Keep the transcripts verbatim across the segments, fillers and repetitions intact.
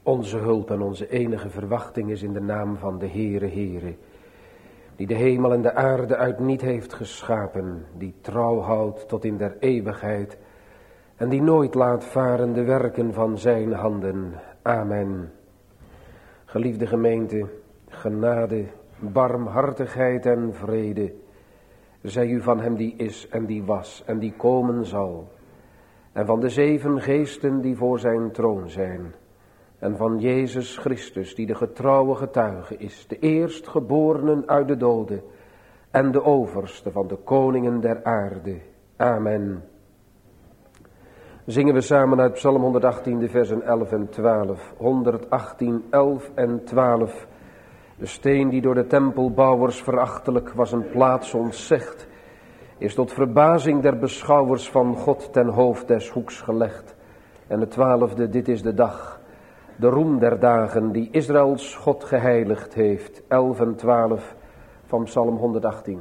Onze hulp en onze enige verwachting is in de naam van de Heere Heere, die de hemel en de aarde uit niet heeft geschapen, die trouw houdt tot in der eeuwigheid en die nooit laat varen de werken van zijn handen. Amen. Geliefde gemeente, genade, barmhartigheid en vrede, zij u van hem die is en die was en die komen zal, en van de zeven geesten die voor zijn troon zijn, en van Jezus Christus die de getrouwe getuige is, de eerstgeborenen uit de doden en de overste van de koningen der aarde. Amen. Zingen we samen uit Psalm honderdachttien, de versen elf en twaalf. honderdachttien, elf en twaalf. De steen die door de tempelbouwers verachtelijk was een plaats ontzegd, is tot verbazing der beschouwers van God ten hoofd des hoeks gelegd. En de twaalfde, dit is de dag, de roem der dagen die Israëls God geheiligd heeft. elf en twaalf van Psalm honderdachttien.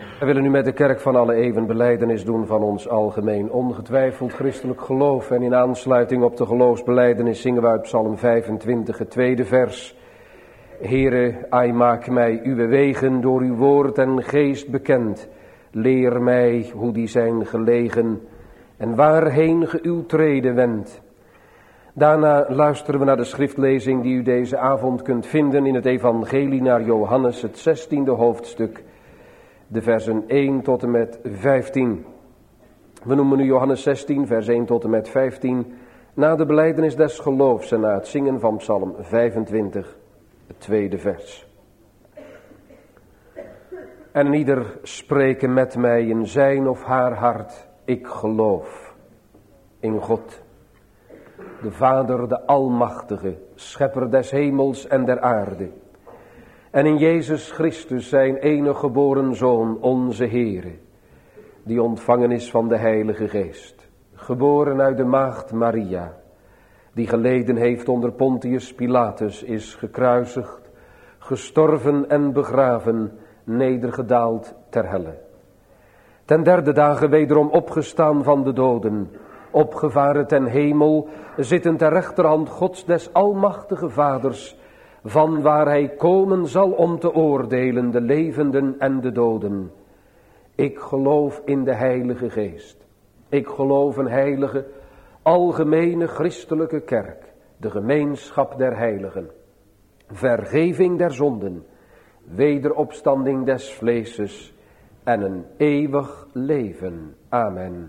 We willen nu met de kerk van alle eeuwen belijdenis doen van ons algemeen ongetwijfeld christelijk geloof. En in aansluiting op de geloofsbelijdenis zingen we uit Psalm vijfentwintig, het tweede vers. Heere, ai maak mij uw wegen door uw woord en geest bekend. Leer mij hoe die zijn gelegen en waarheen ge uw treden wendt. Daarna luisteren we naar de schriftlezing die u deze avond kunt vinden in het evangelie naar Johannes, het zestiende hoofdstuk. De versen één tot en met vijftien. We noemen nu Johannes zestien, vers één tot en met vijftien. Na de belijdenis des geloofs en na het zingen van Psalm vijfentwintig, het tweede vers. En ieder spreken met mij in zijn of haar hart, ik geloof in God, de Vader, de Almachtige, schepper des hemels en der aarde. En in Jezus Christus, zijn enige geboren Zoon, onze Heere, die ontvangen is van de Heilige Geest, geboren uit de maagd Maria, die geleden heeft onder Pontius Pilatus, is gekruisigd, gestorven en begraven, nedergedaald ter helle. Ten derde dagen wederom opgestaan van de doden, opgevaren ten hemel, zitten ter rechterhand Gods des Almachtige Vaders, van waar hij komen zal om te oordelen de levenden en de doden. Ik geloof in de Heilige Geest. Ik geloof een heilige, algemene christelijke kerk, de gemeenschap der heiligen, vergeving der zonden, wederopstanding des vleeses en een eeuwig leven. Amen.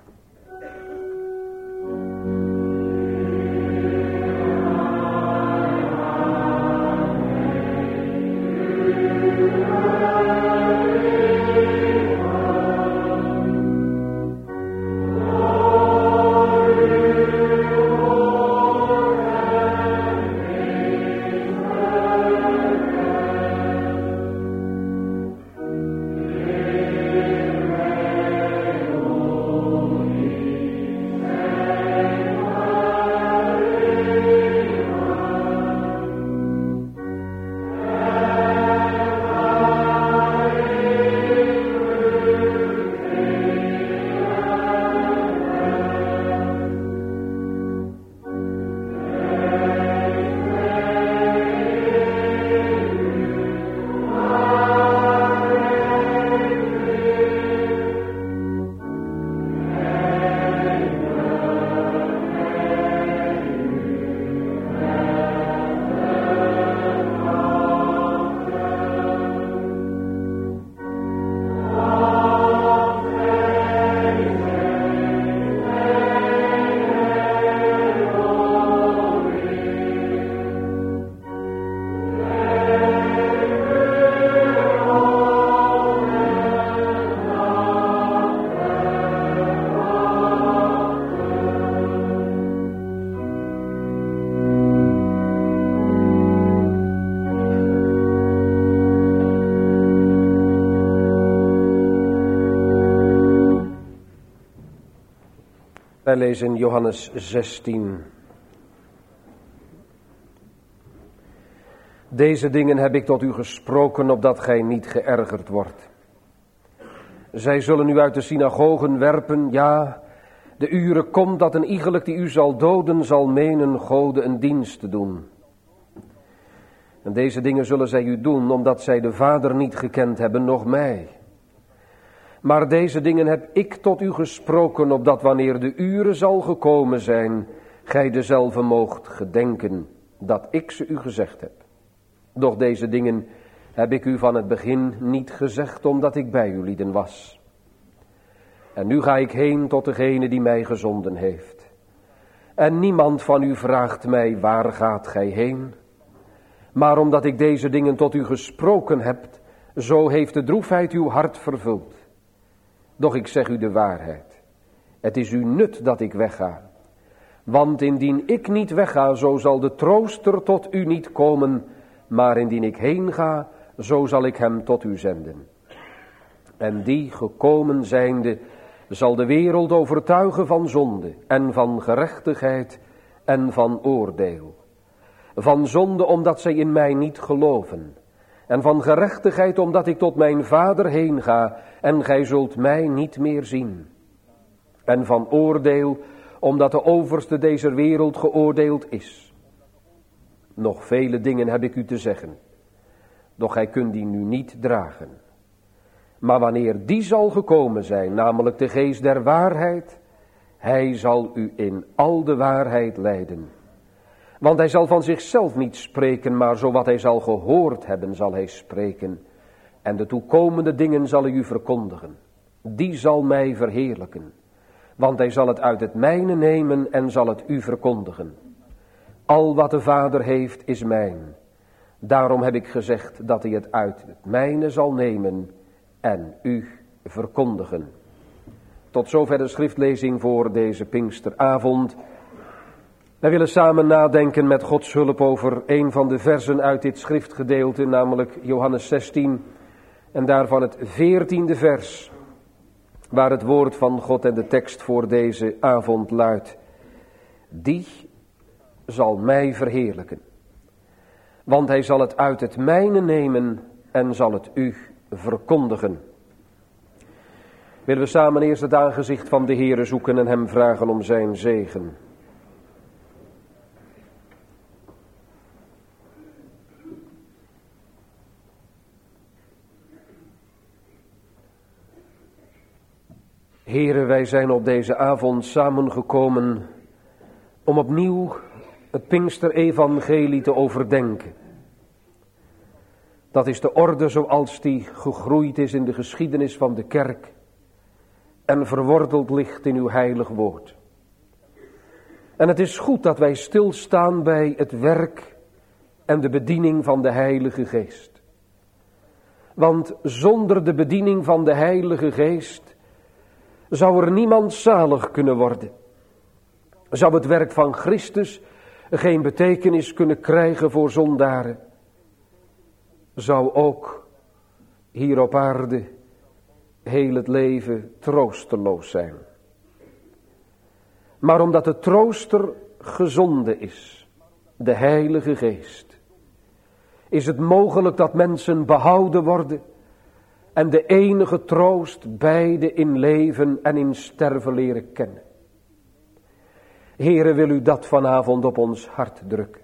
Wij lezen Johannes zestien. Deze dingen heb ik tot u gesproken, opdat gij niet geërgerd wordt. Zij zullen u uit de synagogen werpen, ja, de uren komt dat een iegelijk die u zal doden, zal menen Gode een dienst te doen. En deze dingen zullen zij u doen, omdat zij de Vader niet gekend hebben, noch mij. Maar deze dingen heb ik tot u gesproken, opdat wanneer de uren zal gekomen zijn, gij dezelfde moogt gedenken, dat ik ze u gezegd heb. Doch deze dingen heb ik u van het begin niet gezegd, omdat ik bij u lieden was. En nu ga ik heen tot degene die mij gezonden heeft. En niemand van u vraagt mij, waar gaat gij heen? Maar omdat ik deze dingen tot u gesproken heb, zo heeft de droefheid uw hart vervuld. Doch ik zeg u de waarheid. Het is u nut dat ik wegga. Want indien ik niet wegga, zo zal de trooster tot u niet komen. Maar indien ik heen ga, zo zal ik hem tot u zenden. En die gekomen zijnde, zal de wereld overtuigen van zonde en van gerechtigheid en van oordeel. Van zonde omdat zij in mij niet geloven. En van gerechtigheid, omdat ik tot mijn Vader heen ga, en gij zult mij niet meer zien. En van oordeel, omdat de overste deze wereld geoordeeld is. Nog vele dingen heb ik u te zeggen, doch gij kunt die nu niet dragen. Maar wanneer die zal gekomen zijn, namelijk de geest der waarheid, hij zal u in al de waarheid leiden. Want hij zal van zichzelf niet spreken, maar zo wat hij zal gehoord hebben, zal hij spreken. En de toekomende dingen zal hij u verkondigen. Die zal mij verheerlijken. Want hij zal het uit het mijne nemen en zal het u verkondigen. Al wat de Vader heeft is mijn. Daarom heb ik gezegd dat hij het uit het mijne zal nemen en u verkondigen. Tot zover de schriftlezing voor deze Pinksteravond. Wij willen samen nadenken met Gods hulp over een van de versen uit dit schriftgedeelte, namelijk Johannes zestien. En daarvan het veertiende vers, waar het woord van God en de tekst voor deze avond luidt. Die zal mij verheerlijken. Want hij zal het uit het mijne nemen en zal het u verkondigen. Willen we samen eerst het aangezicht van de Heere zoeken en hem vragen om zijn zegen. Heere, wij zijn op deze avond samengekomen om opnieuw het Pinksterevangelie te overdenken. Dat is de orde zoals die gegroeid is in de geschiedenis van de kerk en verworteld ligt in uw heilig woord. En het is goed dat wij stilstaan bij het werk en de bediening van de Heilige Geest. Want zonder de bediening van de Heilige Geest zou er niemand zalig kunnen worden. Zou het werk van Christus geen betekenis kunnen krijgen voor zondaren. Zou ook hier op aarde heel het leven troosteloos zijn. Maar omdat de trooster gezonden is, de Heilige Geest, is het mogelijk dat mensen behouden worden en de enige troost beide in leven en in sterven leren kennen. Heere, wil u dat vanavond op ons hart drukken.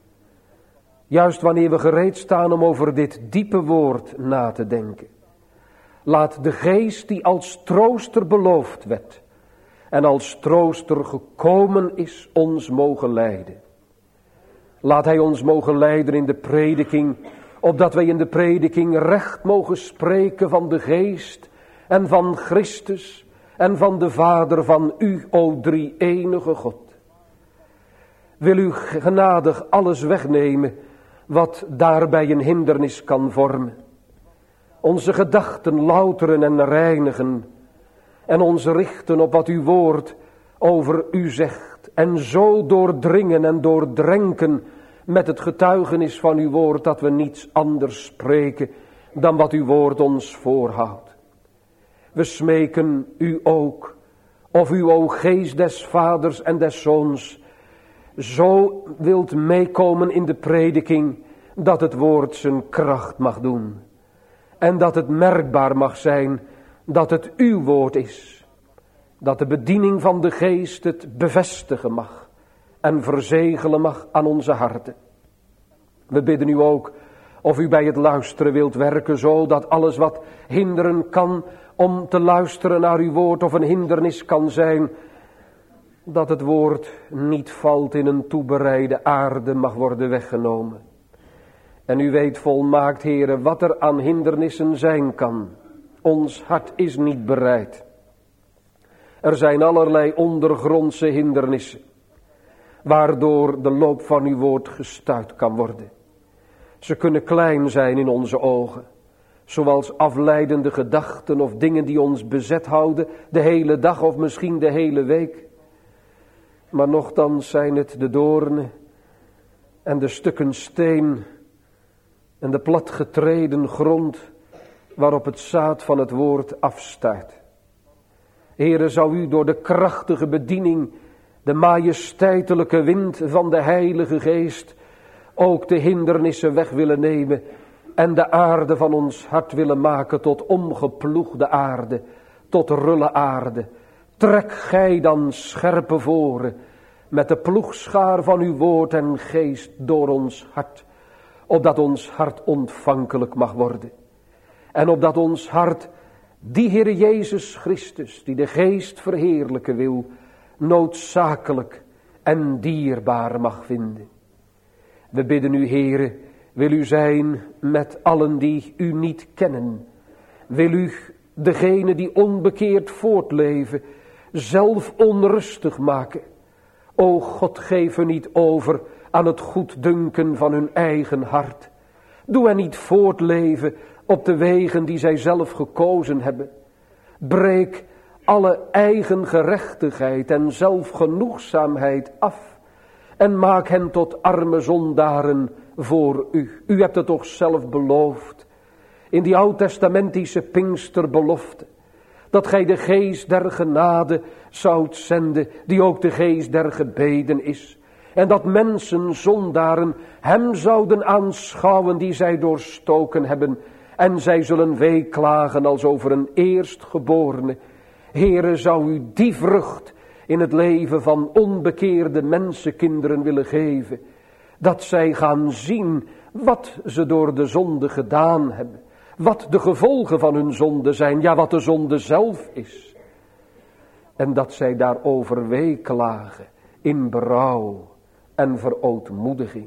Juist wanneer we gereed staan om over dit diepe woord na te denken. Laat de geest die als trooster beloofd werd en als trooster gekomen is, ons mogen leiden. Laat hij ons mogen leiden in de prediking, opdat wij in de prediking recht mogen spreken van de geest en van Christus en van de Vader van u, o drie enige God. Wil u genadig alles wegnemen wat daarbij een hindernis kan vormen. Onze gedachten louteren en reinigen en ons richten op wat uw woord over u zegt. En zo doordringen en doordrenken met het getuigenis van uw woord dat we niets anders spreken dan wat uw woord ons voorhoudt. We smeken u ook, of u, o geest des vaders en des zoons, zo wilt meekomen in de prediking, dat het woord zijn kracht mag doen. En dat het merkbaar mag zijn dat het uw woord is. Dat de bediening van de geest het bevestigen mag en verzegelen mag aan onze harten. We bidden u ook of u bij het luisteren wilt werken, zo dat alles wat hinderen kan om te luisteren naar uw woord of een hindernis kan zijn, dat het woord niet valt in een toebereide aarde, mag worden weggenomen. En u weet volmaakt, Heere, wat er aan hindernissen zijn kan. Ons hart is niet bereid. Er zijn allerlei ondergrondse hindernissen, waardoor de loop van uw woord gestuit kan worden. Ze kunnen klein zijn in onze ogen, zoals afleidende gedachten of dingen die ons bezet houden, de hele dag of misschien de hele week. Maar nochtans zijn het de doornen en de stukken steen en de platgetreden grond waarop het zaad van het woord afstuit. Heere, zou u door de krachtige bediening, de majesteitelijke wind van de Heilige Geest, ook de hindernissen weg willen nemen en de aarde van ons hart willen maken tot omgeploegde aarde, tot rulle aarde. Trek gij dan scherpe voren met de ploegschaar van uw woord en geest door ons hart, opdat ons hart ontvankelijk mag worden. En opdat ons hart die Heere Jezus Christus, die de geest verheerlijken wil, noodzakelijk en dierbaar mag vinden. We bidden u, Heere, wil u zijn met allen die u niet kennen. Wil u degene die onbekeerd voortleven, zelf onrustig maken. O God, geef hen niet over aan het goeddunken van hun eigen hart. Doe hen niet voortleven op de wegen die zij zelf gekozen hebben. Breek alle eigen gerechtigheid en zelfgenoegzaamheid af. En maak hen tot arme zondaren voor u. U hebt het toch zelf beloofd. In die oud-testamentische Pinksterbelofte. Dat gij de geest der genade zoudt zenden. Die ook de geest der gebeden is. En dat mensen, zondaren, hem zouden aanschouwen die zij doorstoken hebben. En zij zullen weeklagen als over een eerstgeborene. Heere, zou u die vrucht in het leven van onbekeerde mensenkinderen willen geven. Dat zij gaan zien wat ze door de zonde gedaan hebben. Wat de gevolgen van hun zonde zijn. Ja, wat de zonde zelf is. En dat zij daarover weeklagen in berouw en verootmoediging.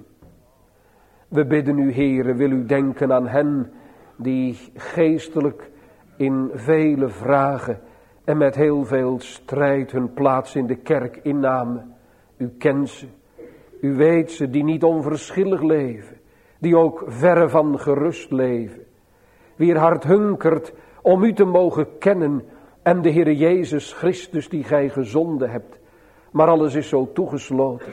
We bidden u, Heere, wil u denken aan hen die geestelijk in vele vragen en met heel veel strijd hun plaats in de kerk innamen. U kent ze, u weet ze, die niet onverschillig leven, die ook verre van gerust leven. Wier hart hunkert om u te mogen kennen en de Heere Jezus Christus die gij gezonden hebt. Maar alles is zo toegesloten.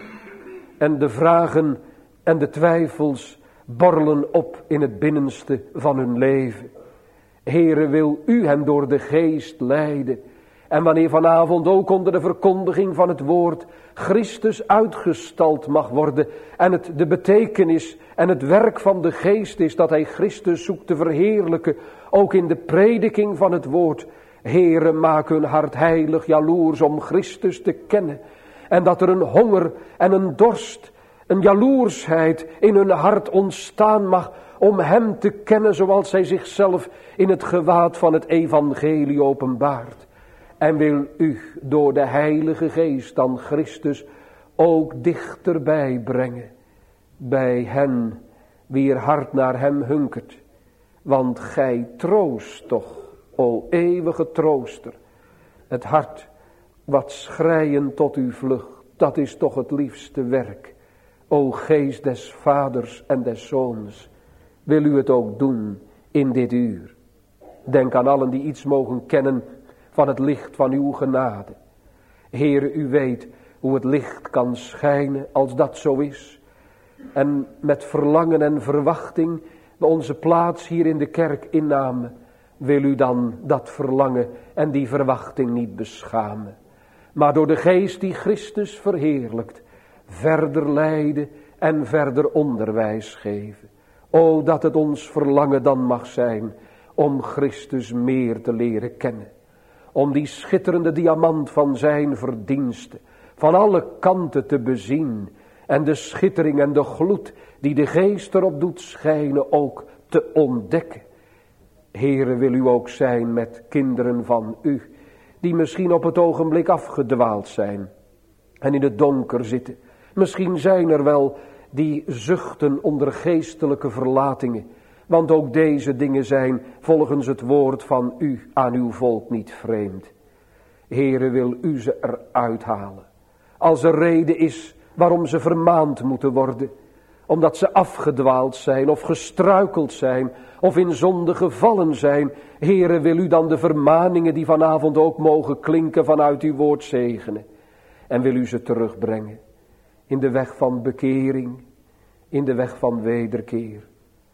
En de vragen en de twijfels borrelen op in het binnenste van hun leven. Heere, wil u hen door de geest leiden. En wanneer vanavond ook onder de verkondiging van het woord Christus uitgestald mag worden. En het de betekenis en het werk van de geest is dat hij Christus zoekt te verheerlijken. Ook in de prediking van het woord. Heere, maak hun hart heilig, jaloers om Christus te kennen. En dat er een honger en een dorst, een jaloersheid in hun hart ontstaan mag om hem te kennen zoals hij zichzelf in het gewaad van het evangelie openbaart. En wil u door de Heilige Geest dan Christus ook dichterbij brengen. Bij hen wier hart naar hem hunkert. Want gij troost toch, o eeuwige trooster. Het hart wat schreien tot u vlucht, dat is toch het liefste werk. O geest des vaders en des zoons, wil u het ook doen in dit uur. Denk aan allen die iets mogen kennen van het licht van uw genade. Heere, u weet hoe het licht kan schijnen als dat zo is. En met verlangen en verwachting we onze plaats hier in de kerk innamen. Wil u dan dat verlangen en die verwachting niet beschamen. Maar door de geest die Christus verheerlijkt, verder leiden en verder onderwijs geven. O, dat het ons verlangen dan mag zijn om Christus meer te leren kennen. Om die schitterende diamant van zijn verdiensten van alle kanten te bezien. En de schittering en de gloed die de geest erop doet schijnen ook te ontdekken. Heere, wil u ook zijn met kinderen van u, die misschien op het ogenblik afgedwaald zijn en in het donker zitten. Misschien zijn er wel die zuchten onder geestelijke verlatingen, want ook deze dingen zijn volgens het woord van u aan uw volk niet vreemd. Heere, wil u ze eruit halen. Als er reden is waarom ze vermaand moeten worden, omdat ze afgedwaald zijn of gestruikeld zijn of in zonde gevallen zijn. Heere, wil u dan de vermaningen die vanavond ook mogen klinken vanuit uw woord zegenen. En wil u ze terugbrengen in de weg van bekering, in de weg van wederkeer.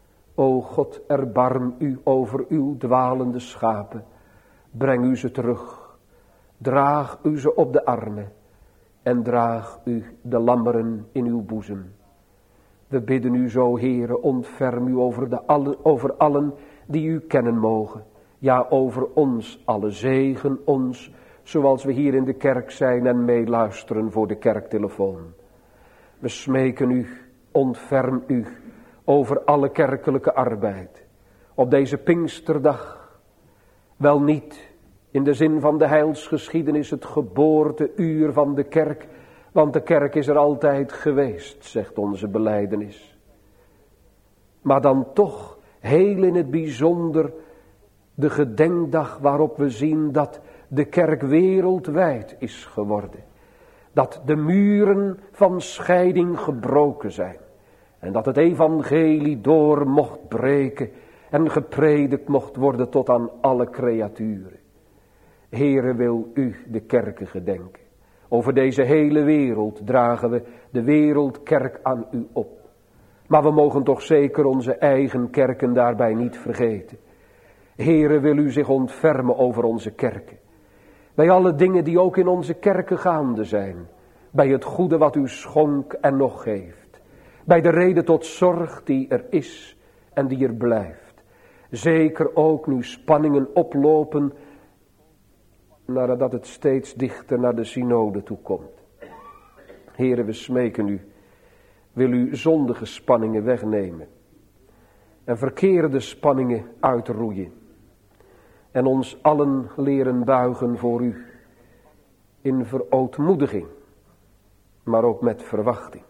O God, erbarm u over uw dwalende schapen. Breng u ze terug. Draag u ze op de armen. En draag u de lammeren in uw boezem. We bidden u zo, Heere, ontferm u over, de alle, over allen die u kennen mogen. Ja, over ons alle, zegen ons, zoals we hier in de kerk zijn en meeluisteren voor de kerktelefoon. We smeken u, ontferm u over alle kerkelijke arbeid. Op deze Pinksterdag, wel niet in de zin van de heilsgeschiedenis het geboorteuur van de kerk, want de kerk is er altijd geweest, zegt onze belijdenis. Maar dan toch heel in het bijzonder de gedenkdag waarop we zien dat de kerk wereldwijd is geworden. Dat de muren van scheiding gebroken zijn. En dat het evangelie door mocht breken en gepredikt mocht worden tot aan alle creaturen. Heere, wil u de kerken gedenken. Over deze hele wereld dragen we de wereldkerk aan u op. Maar we mogen toch zeker onze eigen kerken daarbij niet vergeten. Heere, wil u zich ontfermen over onze kerken. Bij alle dingen die ook in onze kerken gaande zijn. Bij het goede wat u schonk en nog geeft. Bij de reden tot zorg die er is en die er blijft. Zeker ook nu spanningen oplopen, nadat het steeds dichter naar de synode toe komt. Heere, we smeken u, wil u zondige spanningen wegnemen. En verkeerde spanningen uitroeien. En ons allen leren buigen voor u. In verootmoediging, maar ook met verwachting.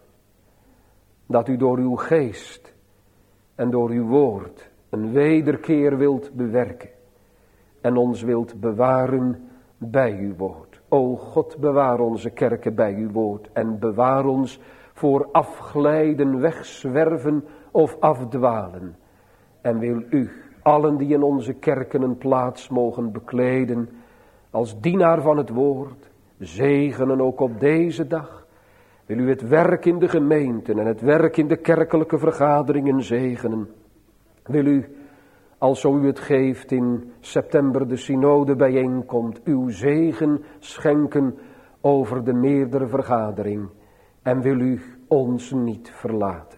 Dat u door uw geest en door uw woord een wederkeer wilt bewerken. En ons wilt bewaren bij uw woord. O God, bewaar onze kerken bij uw woord. En bewaar ons voor afglijden, wegzwerven of afdwalen. En wil u, allen die in onze kerken een plaats mogen bekleden, als dienaar van het woord, zegenen ook op deze dag. Wil u het werk in de gemeenten en het werk in de kerkelijke vergaderingen zegenen. Wil u, als zo u het geeft in september de synode bijeenkomt, uw zegen schenken over de meerdere vergadering. En wil u ons niet verlaten.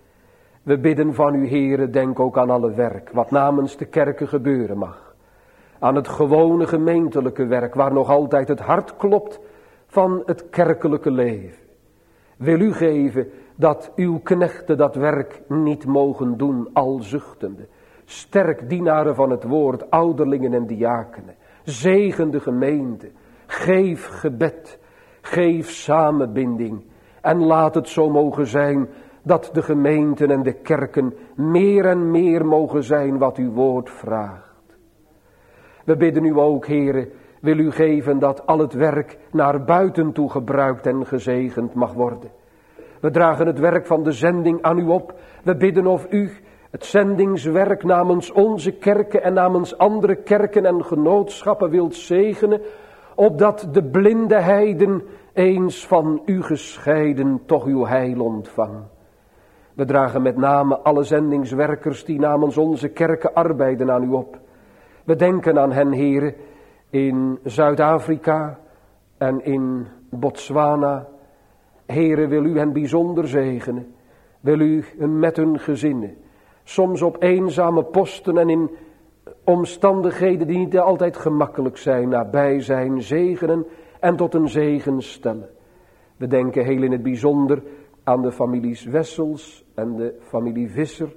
We bidden van u, Heere, denk ook aan alle werk wat namens de kerken gebeuren mag. Aan het gewone gemeentelijke werk waar nog altijd het hart klopt van het kerkelijke leven. Wil u geven dat uw knechten dat werk niet mogen doen, al zuchtende. Sterk dienaren van het woord, ouderlingen en diakenen. Zegen de gemeente. Geef gebed. Geef samenbinding. En laat het zo mogen zijn dat de gemeenten en de kerken meer en meer mogen zijn wat uw woord vraagt. We bidden u ook, Heere, wil u geven dat al het werk naar buiten toe gebruikt en gezegend mag worden. We dragen het werk van de zending aan u op. We bidden of u het zendingswerk namens onze kerken en namens andere kerken en genootschappen wilt zegenen, opdat de blinde heiden eens van u gescheiden toch uw heil ontvangen. We dragen met name alle zendingswerkers die namens onze kerken arbeiden aan u op. We denken aan hen, Heere, in Zuid-Afrika en in Botswana. Heere, wil u hen bijzonder zegenen. Wil u met hun gezinnen, soms op eenzame posten en in omstandigheden die niet altijd gemakkelijk zijn, nabij zijn, zegenen en tot een zegen stellen. We denken heel in het bijzonder aan de families Wessels en de familie Visser,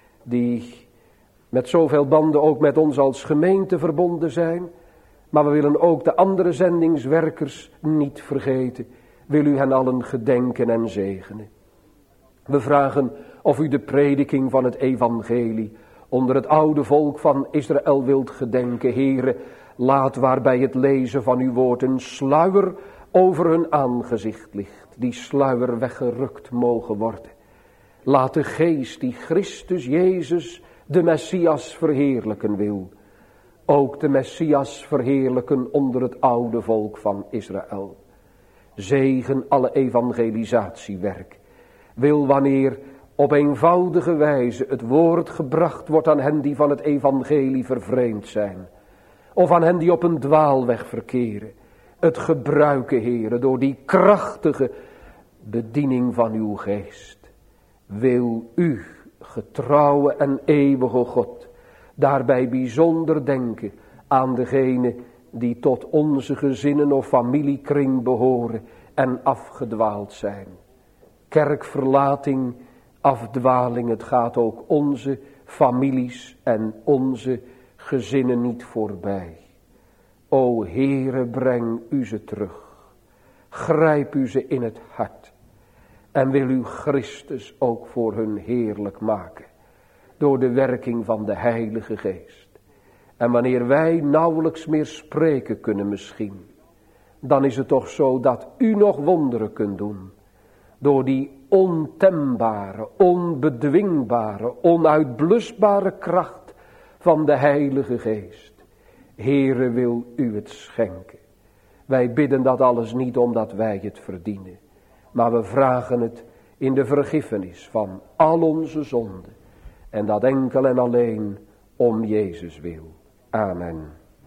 die met zoveel banden ook met ons als gemeente verbonden zijn. Maar we willen ook de andere zendingswerkers niet vergeten. Wil u hen allen gedenken en zegenen. We vragen of u de prediking van het evangelie onder het oude volk van Israël wilt gedenken. Heere, laat waarbij het lezen van uw woord een sluier over hun aangezicht ligt. Die sluier weggerukt mogen worden. Laat de geest die Christus Jezus, de Messias, verheerlijken wil, ook de Messias verheerlijken onder het oude volk van Israël. Zegen alle evangelisatiewerk. Wil wanneer op eenvoudige wijze het woord gebracht wordt aan hen die van het evangelie vervreemd zijn. Of aan hen die op een dwaalweg verkeren. Het gebruiken, Heere, door die krachtige bediening van uw geest. wil u, getrouwe en eeuwige God, daarbij bijzonder denken aan degene die tot onze gezinnen of familiekring behoren en afgedwaald zijn. Kerkverlating, afdwaling, het gaat ook onze families en onze gezinnen niet voorbij. O Heere, breng u ze terug. Grijp u ze in het hart. En wil u Christus ook voor hun heerlijk maken. Door de werking van de Heilige Geest. En wanneer wij nauwelijks meer spreken kunnen misschien. Dan is het toch zo dat u nog wonderen kunt doen. Door die ontembare, onbedwingbare, onuitblusbare kracht van de Heilige Geest. Heere, wil u het schenken. Wij bidden dat alles niet omdat wij het verdienen. Maar we vragen het in de vergiffenis van al onze zonden. En dat enkel en alleen om Jezus wil. Amen.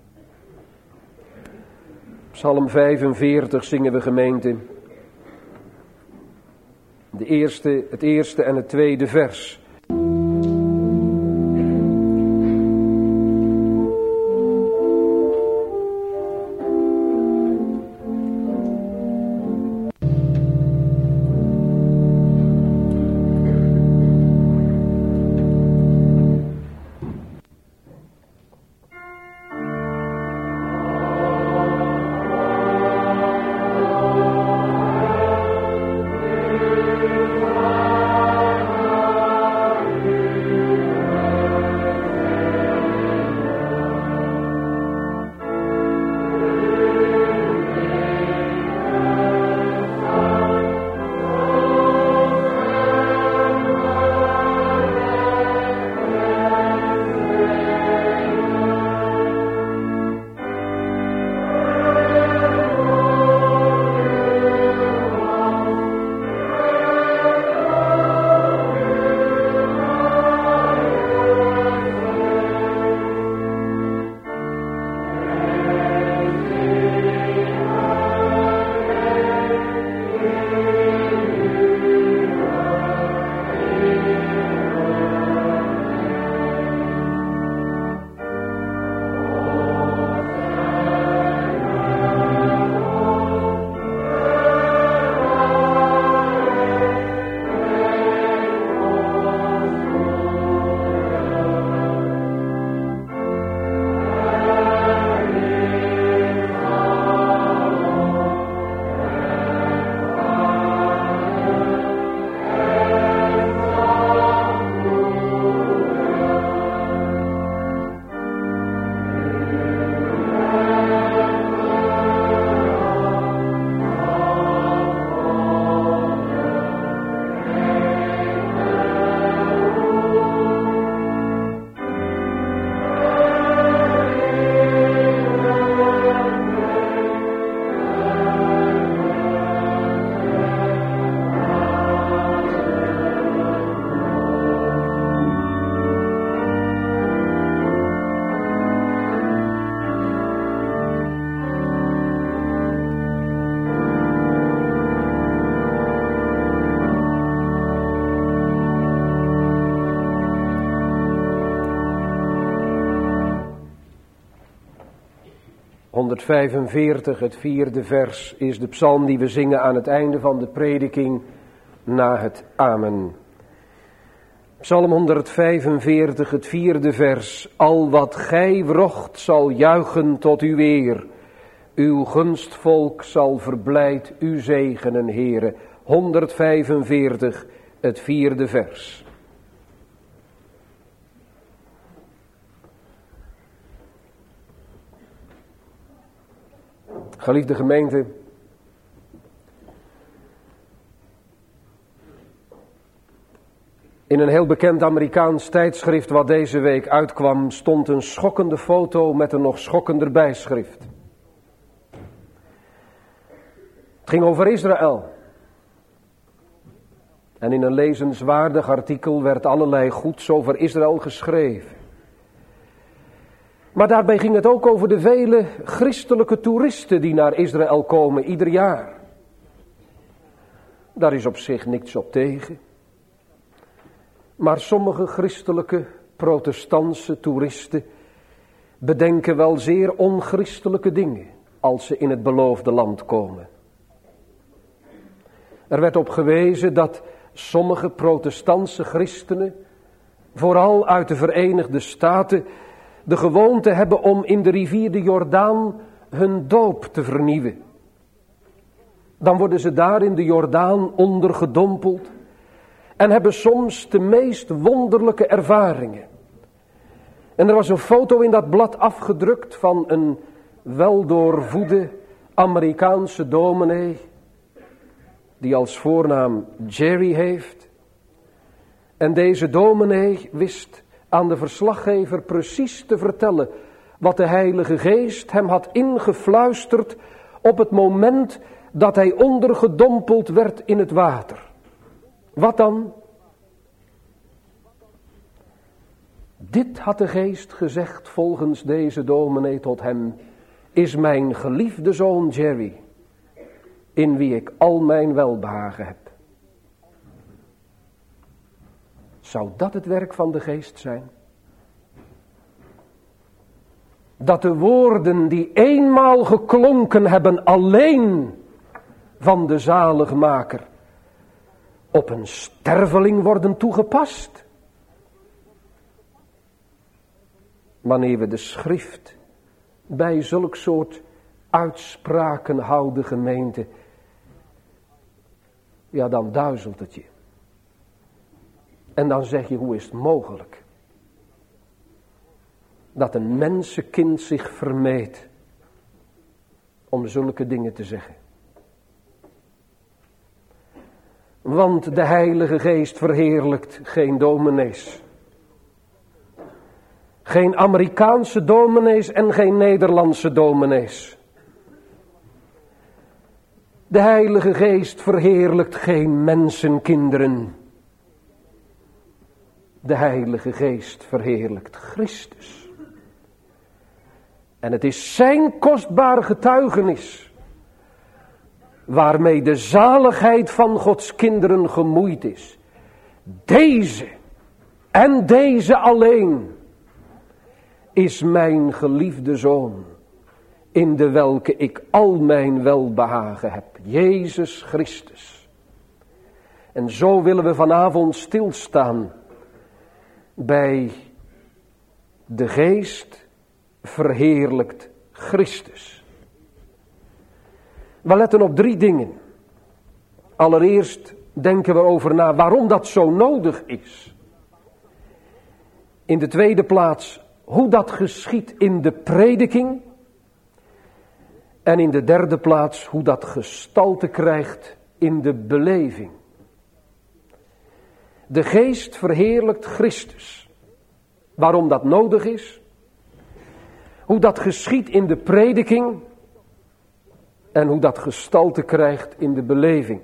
Psalm vijfenveertig zingen we, gemeente. De eerste, het eerste en het tweede vers. honderdvijfenveertig, het vierde vers, is de psalm die we zingen aan het einde van de prediking na het Amen. Psalm honderdvijfenveertig, het vierde vers. Al wat gij wrocht zal juichen tot uw eer. Uw gunstvolk zal verblijd u zegenen, Heere. honderdvijfenveertig, het vierde vers. Geliefde gemeente, in een heel bekend Amerikaans tijdschrift wat deze week uitkwam, stond een schokkende foto met een nog schokkender bijschrift. Het ging over Israël. En in een lezenswaardig artikel werd allerlei goeds over Israël geschreven. Maar daarbij ging het ook over de vele christelijke toeristen die naar Israël komen ieder jaar. Daar is op zich niks op tegen. Maar sommige christelijke protestantse toeristen bedenken wel zeer onchristelijke dingen als ze in het beloofde land komen. Er werd op gewezen dat sommige protestantse christenen, vooral uit de Verenigde Staten, de gewoonte hebben om in de rivier de Jordaan hun doop te vernieuwen. Dan worden ze daar in de Jordaan ondergedompeld en hebben soms de meest wonderlijke ervaringen. En er was een foto in dat blad afgedrukt van een weldoorvoede Amerikaanse dominee, die als voornaam Jerry heeft. En deze dominee wist aan de verslaggever precies te vertellen wat de Heilige Geest hem had ingefluisterd op het moment dat hij ondergedompeld werd in het water. Wat dan? Dit had de Geest gezegd volgens deze dominee tot hem, is mijn geliefde zoon Jerry, in wie ik al mijn welbehagen heb. Zou dat het werk van de Geest zijn? Dat de woorden die eenmaal geklonken hebben alleen van de zaligmaker op een sterveling worden toegepast? Wanneer we de schrift bij zulk soort uitspraken houden, gemeente, ja, dan duizelt het je. En dan zeg je, hoe is het mogelijk dat een mensenkind zich vermeet om zulke dingen te zeggen? Want de Heilige Geest verheerlijkt geen dominees. Geen Amerikaanse dominees en geen Nederlandse dominees. De Heilige Geest verheerlijkt geen mensenkinderen. De Heilige Geest verheerlijkt Christus. En het is zijn kostbare getuigenis waarmee de zaligheid van Gods kinderen gemoeid is. Deze en deze alleen is mijn geliefde Zoon, in de welke ik al mijn welbehagen heb. Jezus Christus. En zo willen we vanavond stilstaan bij de Geest verheerlijkt Christus. We letten op drie dingen. Allereerst denken we over na waarom dat zo nodig is. In de tweede plaats hoe dat geschiet in de prediking. En in de derde plaats hoe dat gestalte krijgt in de beleving. De Geest verheerlijkt Christus. Waarom dat nodig is. Hoe dat geschiet in de prediking. En hoe dat gestalte krijgt in de beleving.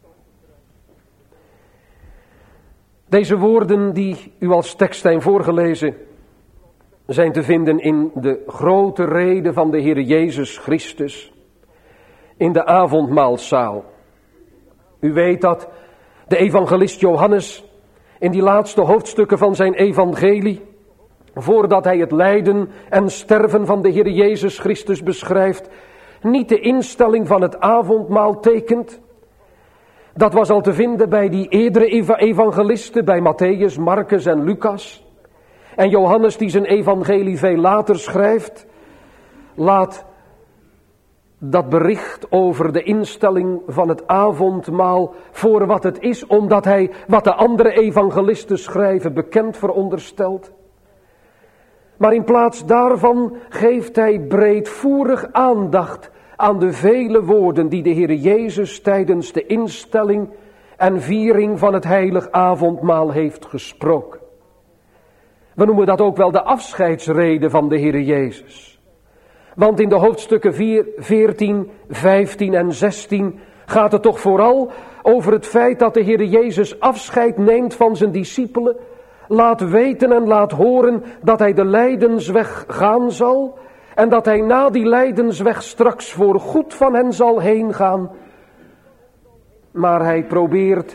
Deze woorden die u als tekst zijn voorgelezen zijn te vinden in de grote rede van de Heer Jezus Christus in de avondmaalzaal. U weet dat de evangelist Johannes in die laatste hoofdstukken van zijn evangelie, voordat hij het lijden en sterven van de Heer Jezus Christus beschrijft, niet de instelling van het avondmaal tekent. Dat was al te vinden bij die eerdere evangelisten, bij Matthäus, Marcus en Lucas. En Johannes, die zijn evangelie veel later schrijft, laat dat bericht over de instelling van het avondmaal voor wat het is, omdat hij wat de andere evangelisten schrijven bekend veronderstelt. Maar in plaats daarvan geeft hij breedvoerig aandacht aan de vele woorden die de Heer Jezus tijdens de instelling en viering van het heilig avondmaal heeft gesproken. We noemen dat ook wel de afscheidsrede van de Heer Jezus. Want in de hoofdstukken vier, veertien, vijftien en zestien gaat het toch vooral over het feit dat de Heer Jezus afscheid neemt van zijn discipelen, laat weten en laat horen dat hij de lijdensweg gaan zal en dat hij na die lijdensweg straks voor goed van hen zal heen gaan. Maar hij probeert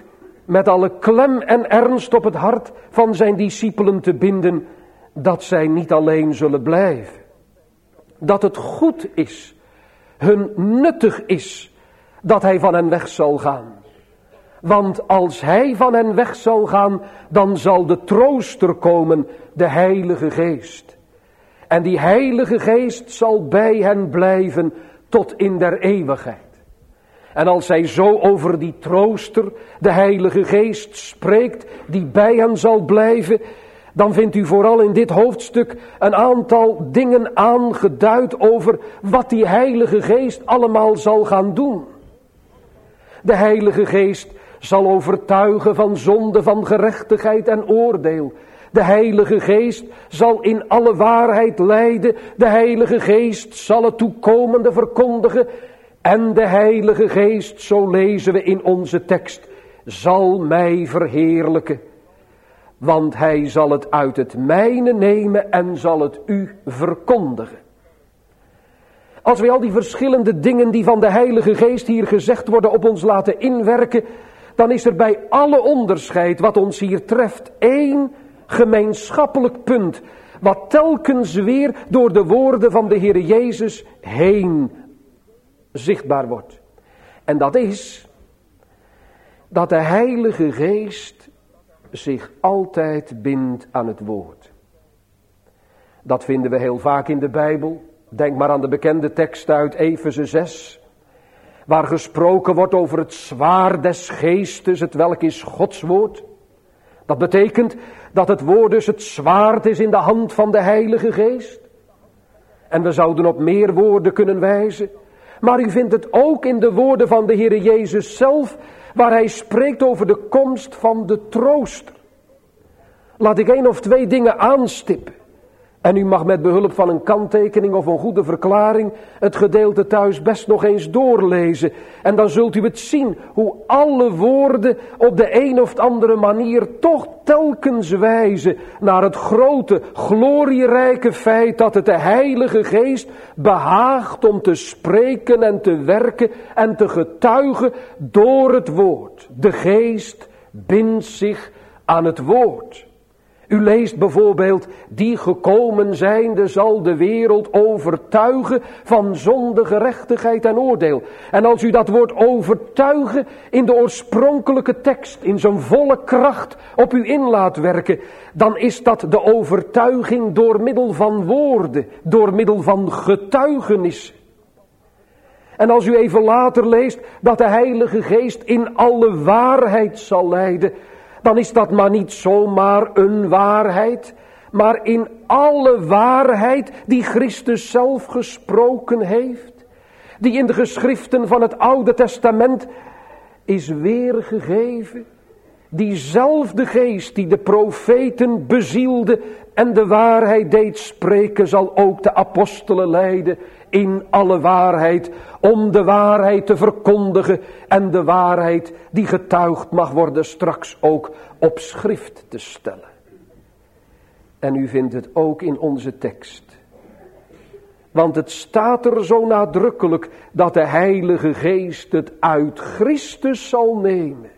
met alle klem en ernst op het hart van zijn discipelen te binden, dat zij niet alleen zullen blijven. Dat het goed is, hun nuttig is, dat hij van hen weg zal gaan. Want als hij van hen weg zal gaan, dan zal de trooster komen, de Heilige Geest. En die Heilige Geest zal bij hen blijven tot in der eeuwigheid. En als zij zo over die trooster, de Heilige Geest, spreekt, die bij hen zal blijven, dan vindt u vooral in dit hoofdstuk een aantal dingen aangeduid over wat die Heilige Geest allemaal zal gaan doen. De Heilige Geest zal overtuigen van zonde, van gerechtigheid en oordeel. De Heilige Geest zal in alle waarheid leiden. De Heilige Geest zal het toekomende verkondigen. En de Heilige Geest, zo lezen we in onze tekst, zal mij verheerlijken. Want hij zal het uit het mijne nemen en zal het u verkondigen. Als wij al die verschillende dingen die van de Heilige Geest hier gezegd worden op ons laten inwerken, dan is er bij alle onderscheid wat ons hier treft één gemeenschappelijk punt, wat telkens weer door de woorden van de Heer Jezus heen zichtbaar wordt. En dat is dat de Heilige Geest zich altijd bindt aan het woord. Dat vinden we heel vaak in de Bijbel. Denk maar aan de bekende tekst uit Efeze zes, waar gesproken wordt over het zwaard des geestes, het welk is Gods woord. Dat betekent dat het woord dus het zwaard is in de hand van de Heilige Geest. En we zouden op meer woorden kunnen wijzen. Maar u vindt het ook in de woorden van de Heer Jezus zelf, waar hij spreekt over de komst van de trooster. Laat ik één of twee dingen aanstippen. En u mag met behulp van een kanttekening of een goede verklaring het gedeelte thuis best nog eens doorlezen. En dan zult u het zien hoe alle woorden op de een of andere manier toch telkens wijzen naar het grote, glorierijke feit dat het de Heilige Geest behaagt om te spreken en te werken en te getuigen door het woord. De Geest bindt zich aan het woord. U leest bijvoorbeeld, die gekomen zijnde zal de wereld overtuigen van zonde, gerechtigheid en oordeel. En als u dat woord overtuigen in de oorspronkelijke tekst, in zijn volle kracht op u in laat werken, dan is dat de overtuiging door middel van woorden, door middel van getuigenissen. En als u even later leest dat de Heilige Geest in alle waarheid zal leiden, dan is dat maar niet zomaar een waarheid, maar in alle waarheid die Christus zelf gesproken heeft, die in de geschriften van het Oude Testament is weergegeven. Diezelfde Geest die de profeten bezielde en de waarheid deed spreken, zal ook de apostelen leiden in alle waarheid, om de waarheid te verkondigen en de waarheid die getuigd mag worden straks ook op schrift te stellen. En u vindt het ook in onze tekst. Want het staat er zo nadrukkelijk dat de Heilige Geest het uit Christus zal nemen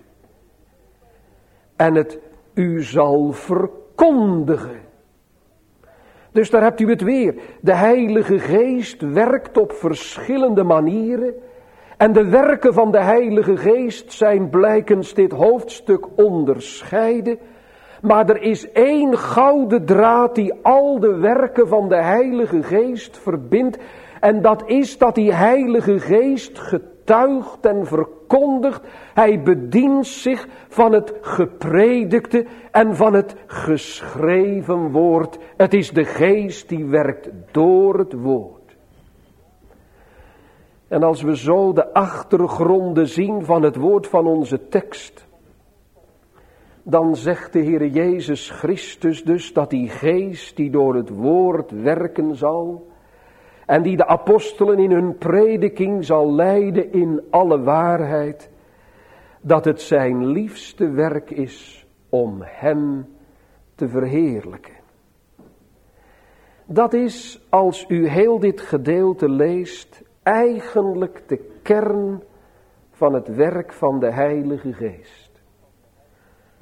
en het u zal verkondigen. Dus daar hebt u het weer. De Heilige Geest werkt op verschillende manieren. En de werken van de Heilige Geest zijn blijkens dit hoofdstuk onderscheiden. Maar er is één gouden draad die al de werken van de Heilige Geest verbindt. En dat is dat die Heilige Geest getuigt en verkondigt. Hij bedient zich van het gepredikte en van het geschreven woord. Het is de Geest die werkt door het woord. En als we zo de achtergronden zien van het woord van onze tekst, dan zegt de Heer Jezus Christus dus dat die Geest die door het woord werken zal en die de apostelen in hun prediking zal leiden in alle waarheid, dat het zijn liefste werk is om hem te verheerlijken. Dat is, als u heel dit gedeelte leest, eigenlijk de kern van het werk van de Heilige Geest.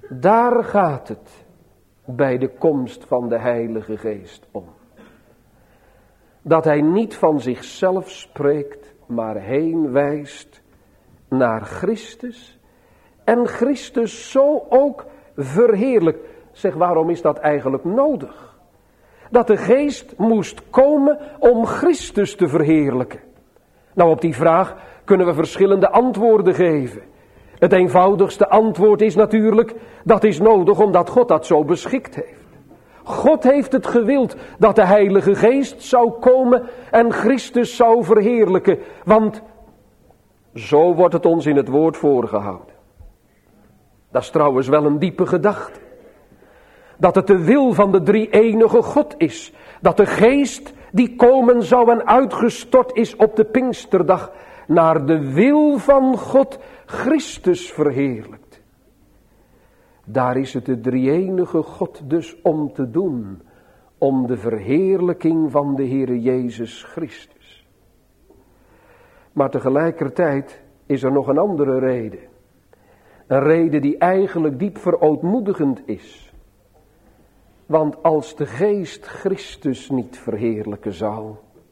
Daar gaat het bij de komst van de Heilige Geest om. Dat hij niet van zichzelf spreekt, maar heen wijst naar Christus. En Christus zo ook verheerlijkt. Zeg, waarom is dat eigenlijk nodig? Dat de Geest moest komen om Christus te verheerlijken. Nou, op die vraag kunnen we verschillende antwoorden geven. Het eenvoudigste antwoord is natuurlijk, dat is nodig omdat God dat zo beschikt heeft. God heeft het gewild dat de Heilige Geest zou komen en Christus zou verheerlijken. Want zo wordt het ons in het woord voorgehouden. Dat is trouwens wel een diepe gedachte. Dat het de wil van de drie-enige God is. Dat de Geest die komen zou en uitgestort is op de Pinksterdag naar de wil van God Christus verheerlijkt. Daar is het de drie-enige God dus om te doen. Om de verheerlijking van de Heere Jezus Christus. Maar tegelijkertijd is er nog een andere reden. Een reden die eigenlijk diep verootmoedigend is. Want als de Geest Christus niet verheerlijken zou.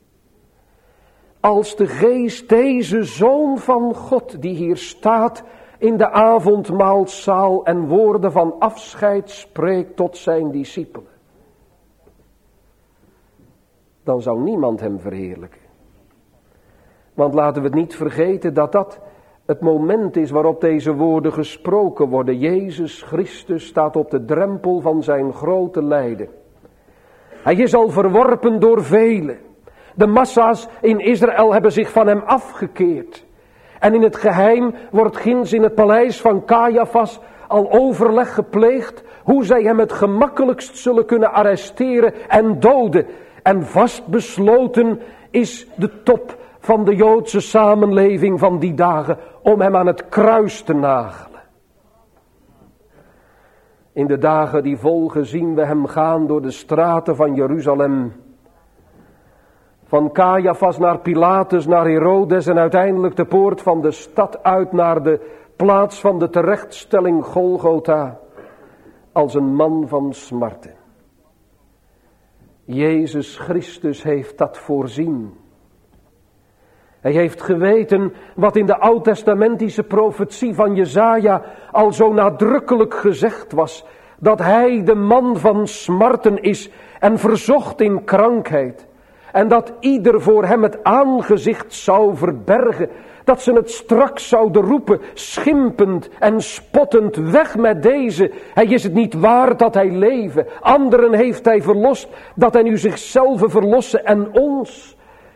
Als de Geest deze Zoon van God die hier staat in de avondmaalzaal en woorden van afscheid spreekt tot zijn discipelen. Dan zou niemand hem verheerlijken. Want laten we het niet vergeten dat dat het moment is waarop deze woorden gesproken worden. Jezus Christus staat op de drempel van zijn grote lijden. Hij is al verworpen door velen. De massa's in Israël hebben zich van hem afgekeerd. En in het geheim wordt ginds in het paleis van Caiaphas al overleg gepleegd hoe zij hem het gemakkelijkst zullen kunnen arresteren en doden. En vastbesloten is de top van de Joodse samenleving van die dagen om hem aan het kruis te nagelen. In de dagen die volgen zien we hem gaan door de straten van Jeruzalem. Van Caiaphas naar Pilatus, naar Herodes en uiteindelijk de poort van de stad uit naar de plaats van de terechtstelling Golgotha. Als een man van smarten. Jezus Christus heeft dat voorzien. Hij heeft geweten wat in de oud-testamentische profetie van Jesaja al zo nadrukkelijk gezegd was. Dat hij de man van smarten is en verzocht in krankheid. En dat ieder voor hem het aangezicht zou verbergen. Dat ze het straks zouden roepen, schimpend en spottend, weg met deze. Hij is het niet waard dat hij leven. Anderen heeft hij verlost, dat hij nu zichzelf verlossen en ons.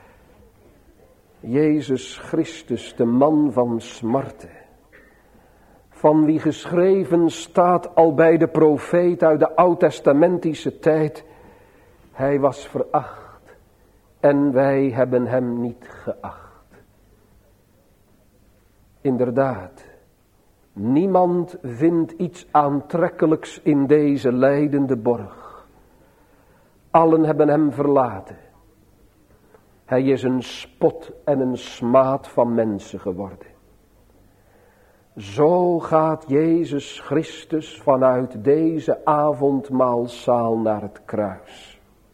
Jezus Christus, de man van smarten. Van wie geschreven staat al bij de profeet uit de oud-testamentische tijd. Hij was veracht. En wij hebben hem niet geacht. Inderdaad, niemand vindt iets aantrekkelijks in deze lijdende borg. Allen hebben hem verlaten. Hij is een spot en een smaad van mensen geworden. Zo gaat Jezus Christus vanuit deze avondmaalzaal naar het kruis.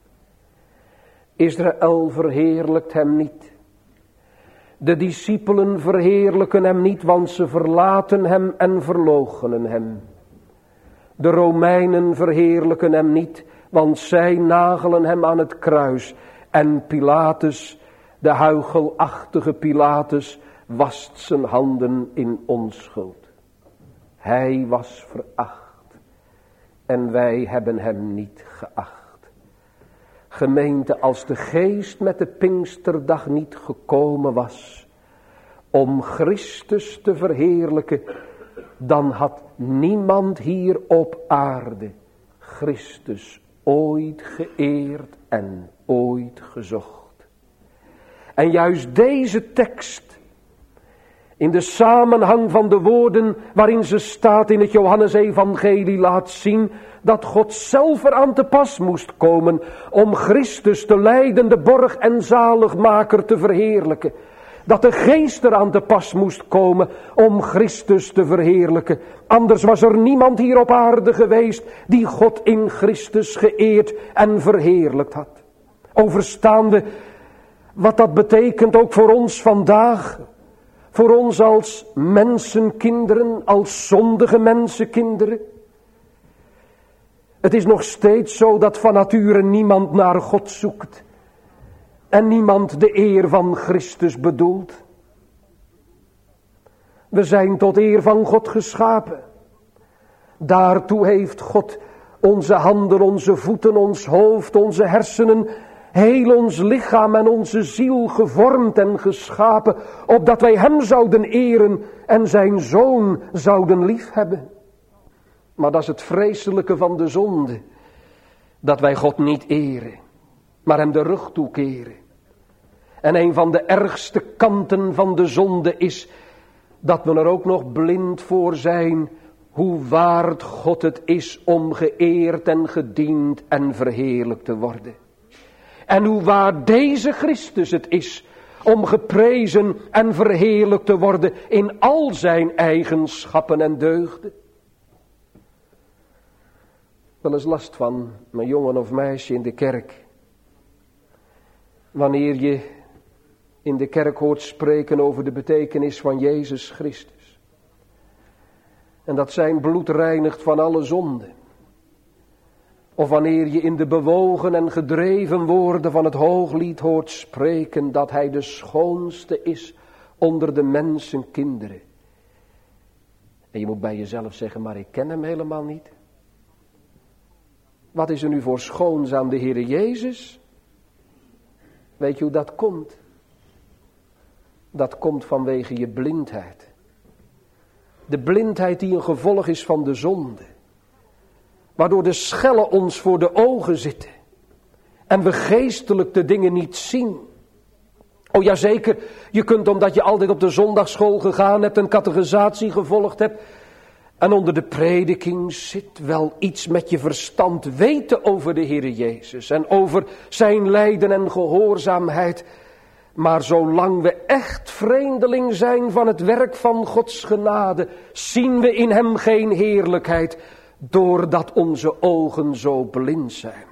Israël verheerlijkt hem niet. De discipelen verheerlijken hem niet, want ze verlaten hem en verloochenen hem. De Romeinen verheerlijken hem niet, want zij nagelen hem aan het kruis. En Pilatus, de huichelachtige Pilatus, wast zijn handen in onschuld. Hij was veracht en wij hebben hem niet geacht. Gemeente, als de Geest met de Pinksterdag niet gekomen was om Christus te verheerlijken, dan had niemand hier op aarde Christus ooit geëerd en ooit gezocht. En juist deze tekst, in de samenhang van de woorden waarin ze staat in het Johannesevangelie, laat zien dat God zelf eraan te pas moest komen om Christus, de lijdende borg en zaligmaker, te verheerlijken. Dat de geest eraan te pas moest komen om Christus te verheerlijken. Anders was er niemand hier op aarde geweest die God in Christus geëerd en verheerlijkt had. Overstaan we wat dat betekent ook voor ons vandaag. Voor ons als mensenkinderen, als zondige mensenkinderen. Het is nog steeds zo dat van nature niemand naar God zoekt. En niemand de eer van Christus bedoelt. We zijn tot eer van God geschapen. Daartoe heeft God onze handen, onze voeten, ons hoofd, onze hersenen, heel ons lichaam en onze ziel gevormd en geschapen, opdat wij hem zouden eren en zijn zoon zouden liefhebben. Maar dat is het vreselijke van de zonde, dat wij God niet eren, maar hem de rug toekeren. En een van de ergste kanten van de zonde is dat we er ook nog blind voor zijn hoe waard God het is om geëerd en gediend en verheerlijkt te worden. En hoe waard deze Christus het is om geprezen en verheerlijkt te worden in al zijn eigenschappen en deugden. Wel eens last van mijn jongen of meisje in de kerk. Wanneer je in de kerk hoort spreken over de betekenis van Jezus Christus. En dat zijn bloed reinigt van alle zonde. Of wanneer je in de bewogen en gedreven woorden van het Hooglied hoort spreken dat hij de schoonste is onder de mensenkinderen. En je moet bij jezelf zeggen, maar ik ken hem helemaal niet. Wat is er nu voor schoons aan de Heere Jezus? Weet je hoe dat komt? Dat komt vanwege je blindheid. De blindheid die een gevolg is van de zonde. Waardoor de schellen ons voor de ogen zitten. En we geestelijk de dingen niet zien. Oh ja, zeker, je kunt omdat je altijd op de zondagschool gegaan hebt en catechisatie gevolgd hebt. En onder de prediking zit wel iets met je verstand weten over de Heere Jezus. En over zijn lijden en gehoorzaamheid. Maar zolang we echt vreemdeling zijn van het werk van Gods genade, zien we in hem geen heerlijkheid, doordat onze ogen zo blind zijn.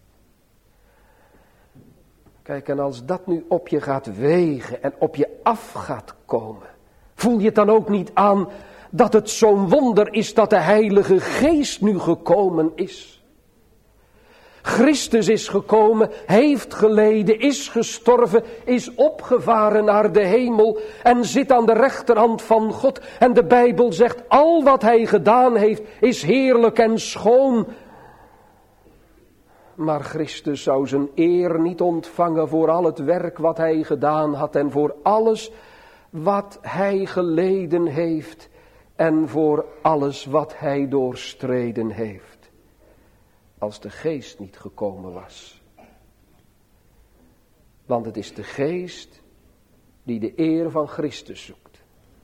Kijk, en als dat nu op je gaat wegen en op je af gaat komen, voel je het dan ook niet aan dat het zo'n wonder is dat de Heilige Geest nu gekomen is? Christus is gekomen, heeft geleden, is gestorven, is opgevaren naar de hemel en zit aan de rechterhand van God. En de Bijbel zegt, al wat hij gedaan heeft is heerlijk en schoon. Maar Christus zou zijn eer niet ontvangen voor al het werk wat hij gedaan had en voor alles wat hij geleden heeft en voor alles wat hij doorstreden heeft. Als de geest niet gekomen was. Want het is de geest die de eer van Christus zoekt.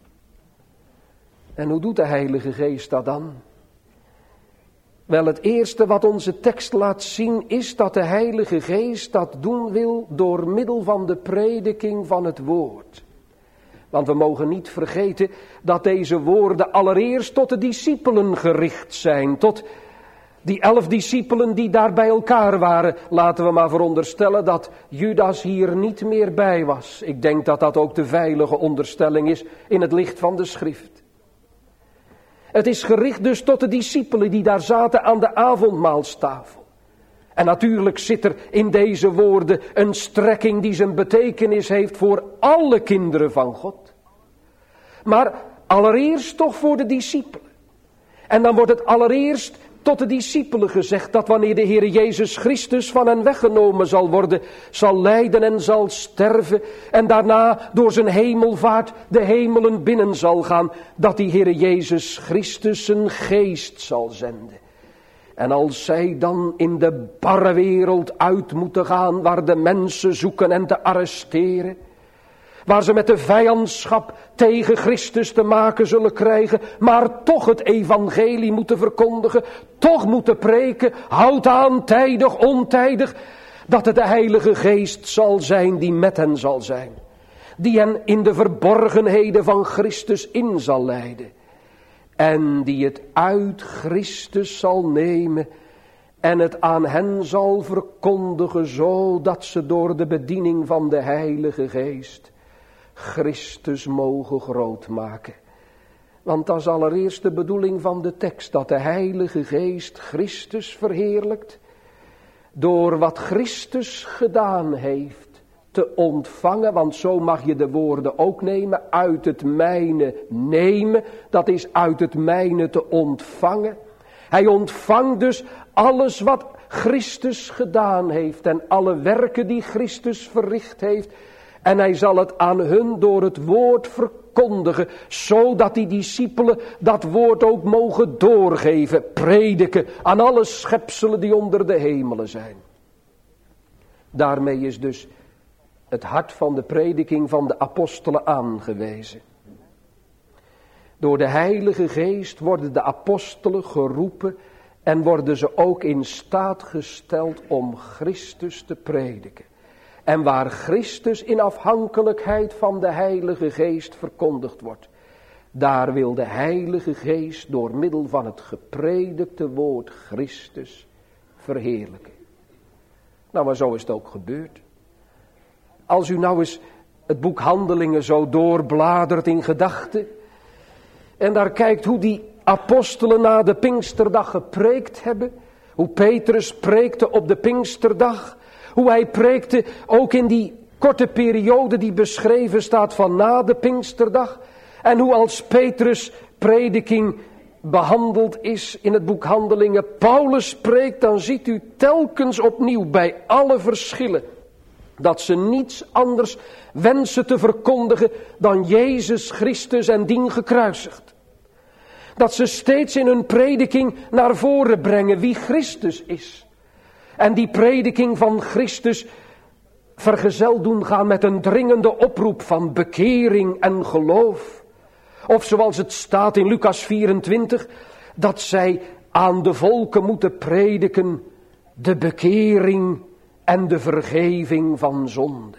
En hoe doet de Heilige Geest dat dan? Wel, het eerste wat onze tekst laat zien is dat de Heilige Geest dat doen wil door middel van de prediking van het woord. Want we mogen niet vergeten dat deze woorden allereerst tot de discipelen gericht zijn, tot die elf discipelen die daar bij elkaar waren. Laten we maar veronderstellen dat Judas hier niet meer bij was. Ik denk dat dat ook de veilige onderstelling is in het licht van de schrift. Het is gericht dus tot de discipelen die daar zaten aan de avondmaalstafel. En natuurlijk zit er in deze woorden een strekking die zijn betekenis heeft voor alle kinderen van God. Maar allereerst toch voor de discipelen. En dan wordt het allereerst tot de discipelen gezegd dat wanneer de Heer Jezus Christus van hen weggenomen zal worden, zal lijden en zal sterven en daarna door zijn hemelvaart de hemelen binnen zal gaan, dat die Heer Jezus Christus zijn geest zal zenden. En als zij dan in de barre wereld uit moeten gaan waar de mensen zoeken en te arresteren, waar ze met de vijandschap tegen Christus te maken zullen krijgen, maar toch het evangelie moeten verkondigen, toch moeten preken, houd aan, tijdig, ontijdig, dat het de Heilige Geest zal zijn die met hen zal zijn. die hen in de verborgenheden van Christus in zal leiden. En die het uit Christus zal nemen en het aan hen zal verkondigen, zodat ze door de bediening van de Heilige Geest Christus mogen grootmaken. Want dat is allereerst de bedoeling van de tekst, dat de Heilige Geest Christus verheerlijkt, door wat Christus gedaan heeft te ontvangen, want zo mag je de woorden ook nemen, uit het mijne nemen, dat is uit het mijne te ontvangen. Hij ontvangt dus alles wat Christus gedaan heeft en alle werken die Christus verricht heeft. En hij zal het aan hun door het woord verkondigen, zodat die discipelen dat woord ook mogen doorgeven, prediken aan alle schepselen die onder de hemelen zijn. Daarmee is dus het hart van de prediking van de apostelen aangewezen. Door de Heilige Geest worden de apostelen geroepen en worden ze ook in staat gesteld om Christus te prediken. En waar Christus in afhankelijkheid van de Heilige Geest verkondigd wordt, daar wil de Heilige Geest door middel van het gepredikte woord Christus verheerlijken. Nou, maar zo is het ook gebeurd. Als u nou eens het boek Handelingen zo doorbladert in gedachten en daar kijkt hoe die apostelen na de Pinksterdag gepreekt hebben, hoe Petrus preekte op de Pinksterdag, hoe hij preekte ook in die korte periode die beschreven staat van na de Pinksterdag, en hoe als Petrus prediking behandeld is in het boek Handelingen, Paulus spreekt, dan ziet u telkens opnieuw bij alle verschillen dat ze niets anders wensen te verkondigen dan Jezus Christus en dien gekruisigd. Dat ze steeds in hun prediking naar voren brengen wie Christus is. En die prediking van Christus vergezeld doen gaan met een dringende oproep van bekering en geloof. Of zoals het staat in Lucas vierentwintig, dat zij aan de volken moeten prediken de bekering en de vergeving van zonde.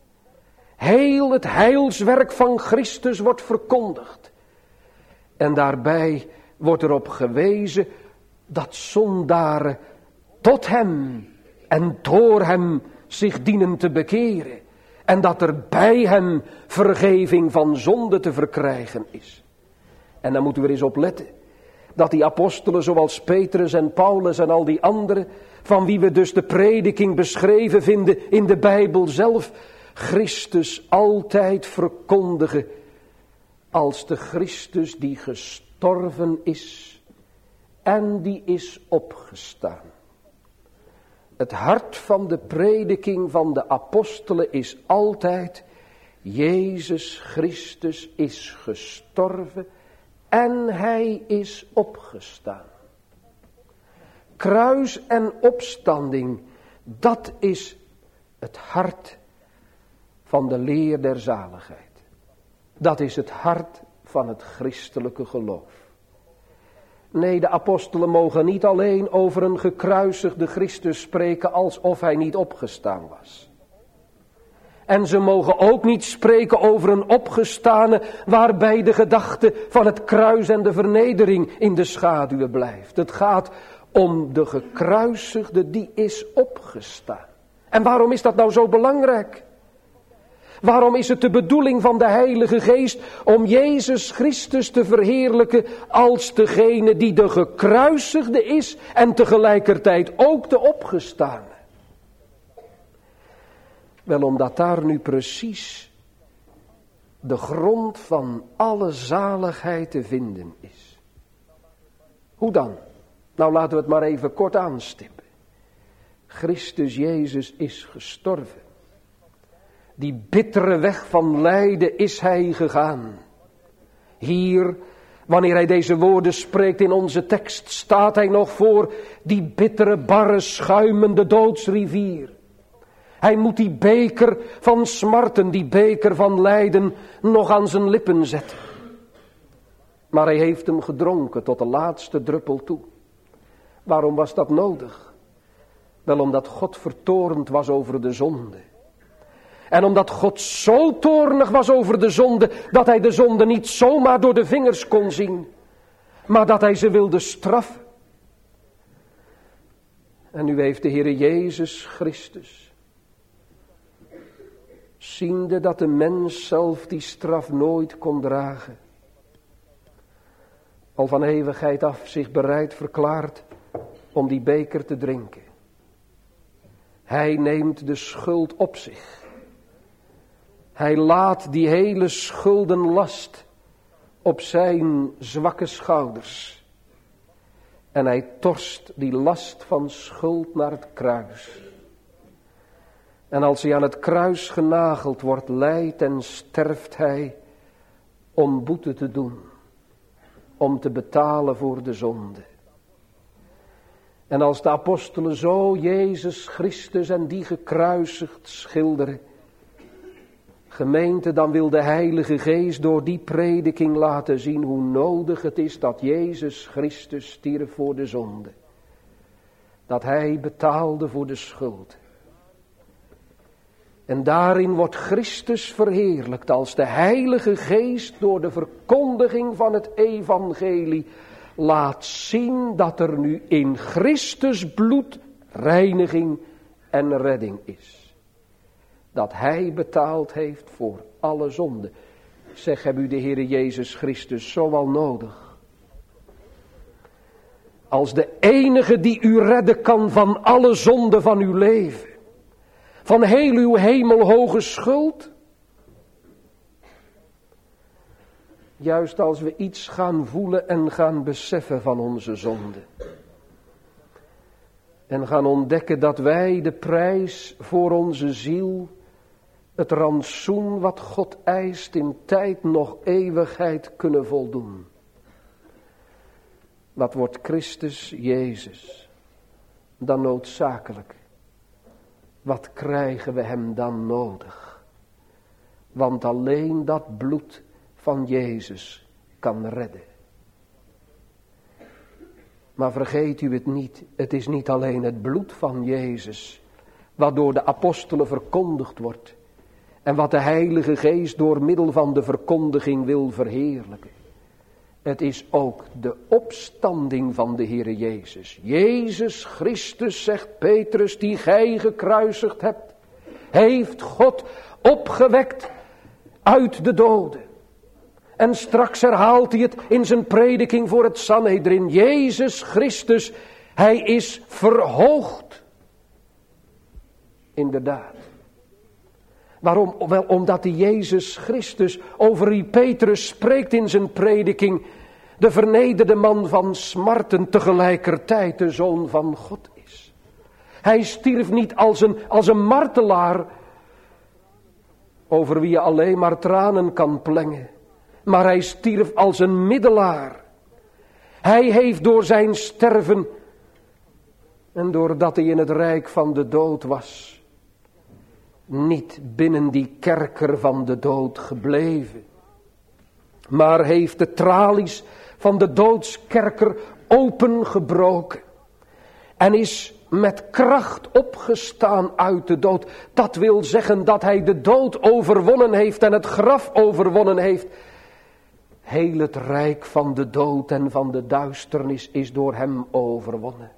Heel het heilswerk van Christus wordt verkondigd. En daarbij wordt erop gewezen dat zondaren tot hem en door hem zich dienen te bekeren. En dat er bij hem vergeving van zonde te verkrijgen is. En dan moeten we er eens op letten. Dat die apostelen zoals Petrus en Paulus en al die anderen, van wie we dus de prediking beschreven vinden in de Bijbel zelf, Christus altijd verkondigen als de Christus die gestorven is en die is opgestaan. Het hart van de prediking van de apostelen is altijd: Jezus Christus is gestorven en hij is opgestaan. Kruis en opstanding, dat is het hart van de leer der zaligheid. Dat is het hart van het christelijke geloof. Nee, de apostelen mogen niet alleen over een gekruisigde Christus spreken alsof hij niet opgestaan was. En ze mogen ook niet spreken over een opgestane waarbij de gedachte van het kruis en de vernedering in de schaduwen blijft. Het gaat om de gekruisigde die is opgestaan. En waarom is dat nou zo belangrijk? Waarom is het de bedoeling van de Heilige Geest om Jezus Christus te verheerlijken als degene die de gekruisigde is en tegelijkertijd ook de opgestane? Wel, omdat daar nu precies de grond van alle zaligheid te vinden is. Hoe dan? Nou, laten we het maar even kort aanstippen. Christus Jezus is gestorven. Die bittere weg van lijden is hij gegaan. Hier, wanneer hij deze woorden spreekt in onze tekst, staat hij nog voor die bittere, barre, schuimende doodsrivier. Hij moet die beker van smarten, die beker van lijden, nog aan zijn lippen zetten. Maar hij heeft hem gedronken tot de laatste druppel toe. Waarom was dat nodig? Wel omdat God vertoornd was over de zonde. En omdat God zo toornig was over de zonde, dat hij de zonde niet zomaar door de vingers kon zien, maar dat hij ze wilde straffen. En nu heeft de Heere Jezus Christus, ziende dat de mens zelf die straf nooit kon dragen, al van eeuwigheid af zich bereid verklaart om die beker te drinken. Hij neemt de schuld op zich. Hij laat die hele schuldenlast op zijn zwakke schouders. En hij torst die last van schuld naar het kruis. En als hij aan het kruis genageld wordt, lijdt en sterft hij om boete te doen. Om te betalen voor de zonde. En als de apostelen zo Jezus Christus en die gekruisigd schilderen, gemeente, dan wil de Heilige Geest door die prediking laten zien hoe nodig het is dat Jezus Christus stierf voor de zonde. Dat hij betaalde voor de schuld. En daarin wordt Christus verheerlijkt als de Heilige Geest door de verkondiging van het evangelie laat zien dat er nu in Christus bloed reiniging en redding is. Dat hij betaald heeft voor alle zonde. Zeg, heb u de Heere Jezus Christus zo al nodig? Als de enige die u redden kan van alle zonde van uw leven. Van heel uw hemelhoge schuld. Juist als we iets gaan voelen en gaan beseffen van onze zonde. En gaan ontdekken dat wij de prijs voor onze ziel, het rantsoen wat God eist, in tijd nog eeuwigheid kunnen voldoen. Wat wordt Christus Jezus dan noodzakelijk? Wat krijgen we hem dan nodig? Want alleen dat bloed van Jezus kan redden. Maar vergeet u het niet, het is niet alleen het bloed van Jezus, wat door de apostelen verkondigd wordt, en wat de Heilige Geest door middel van de verkondiging wil verheerlijken. Het is ook de opstanding van de Heere Jezus. Jezus Christus, zegt Petrus, die gij gekruisigd hebt, heeft God opgewekt uit de doden. En straks herhaalt hij het in zijn prediking voor het Sanhedrin. Jezus Christus, hij is verhoogd. Inderdaad. Waarom? Wel omdat die Jezus Christus, over wie Petrus spreekt in zijn prediking, de vernederde man van smarten, tegelijkertijd de Zoon van God is. Hij stierf niet als een, als een martelaar, over wie je alleen maar tranen kan plengen. Maar hij stierf als een middelaar. Hij heeft door zijn sterven, en doordat hij in het rijk van de dood was, niet binnen die kerker van de dood gebleven, maar heeft de tralies van de doodskerker opengebroken en is met kracht opgestaan uit de dood. Dat wil zeggen dat hij de dood overwonnen heeft en het graf overwonnen heeft. Heel het rijk van de dood en van de duisternis is door hem overwonnen.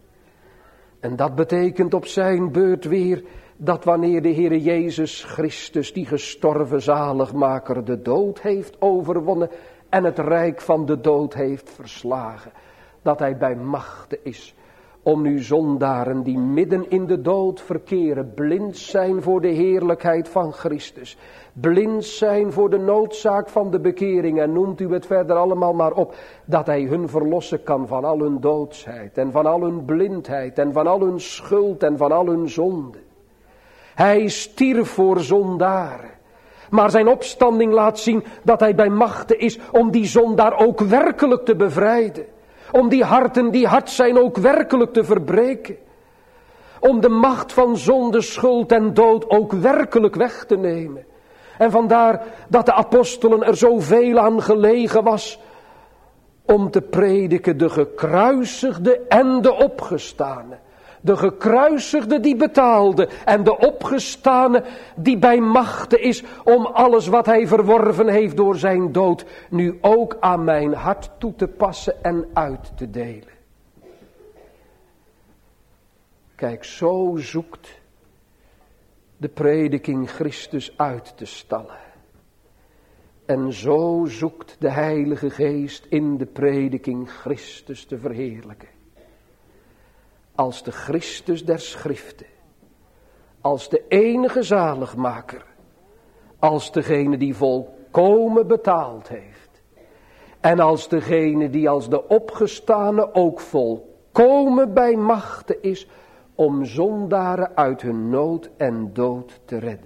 En dat betekent op zijn beurt weer dat wanneer de Heere Jezus Christus, die gestorven zaligmaker, de dood heeft overwonnen en het rijk van de dood heeft verslagen, dat hij bij machte is om nu zondaren die midden in de dood verkeren, blind zijn voor de heerlijkheid van Christus, blind zijn voor de noodzaak van de bekering, en noemt u het verder allemaal maar op, dat hij hun verlossen kan van al hun doodsheid en van al hun blindheid en van al hun schuld en van al hun zonde. Hij stierf voor zondaren, maar zijn opstanding laat zien dat hij bij machte is om die zondaar ook werkelijk te bevrijden. Om die harten die hard zijn ook werkelijk te verbreken. Om de macht van zonde, schuld en dood ook werkelijk weg te nemen. En vandaar dat de apostelen er zoveel aan gelegen was om te prediken de gekruisigde en de opgestane. De gekruisigde die betaalde en de opgestane die bij machte is om alles wat hij verworven heeft door zijn dood nu ook aan mijn hart toe te passen en uit te delen. Kijk, zo zoekt de prediking Christus uit te stallen. En zo zoekt de Heilige Geest in de prediking Christus te verheerlijken. Als de Christus der Schriften, als de enige zaligmaker, als degene die volkomen betaald heeft. En als degene die als de opgestane ook volkomen bij machte is om zondaren uit hun nood en dood te redden.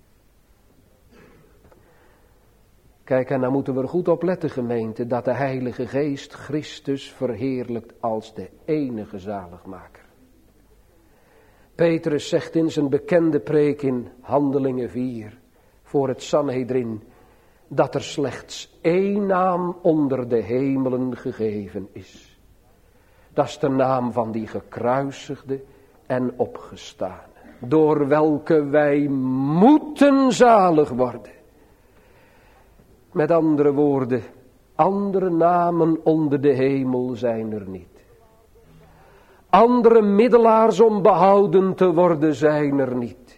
Kijk, en daar moeten we er goed op letten, gemeente, dat de Heilige Geest Christus verheerlijkt als de enige zaligmaker. Petrus zegt in zijn bekende preek in Handelingen vier, voor het Sanhedrin, dat er slechts één naam onder de hemelen gegeven is. Dat is de naam van die gekruisigde en opgestane, door welke wij moeten zalig worden. Met andere woorden, andere namen onder de hemel zijn er niet. Andere middelaars om behouden te worden zijn er niet.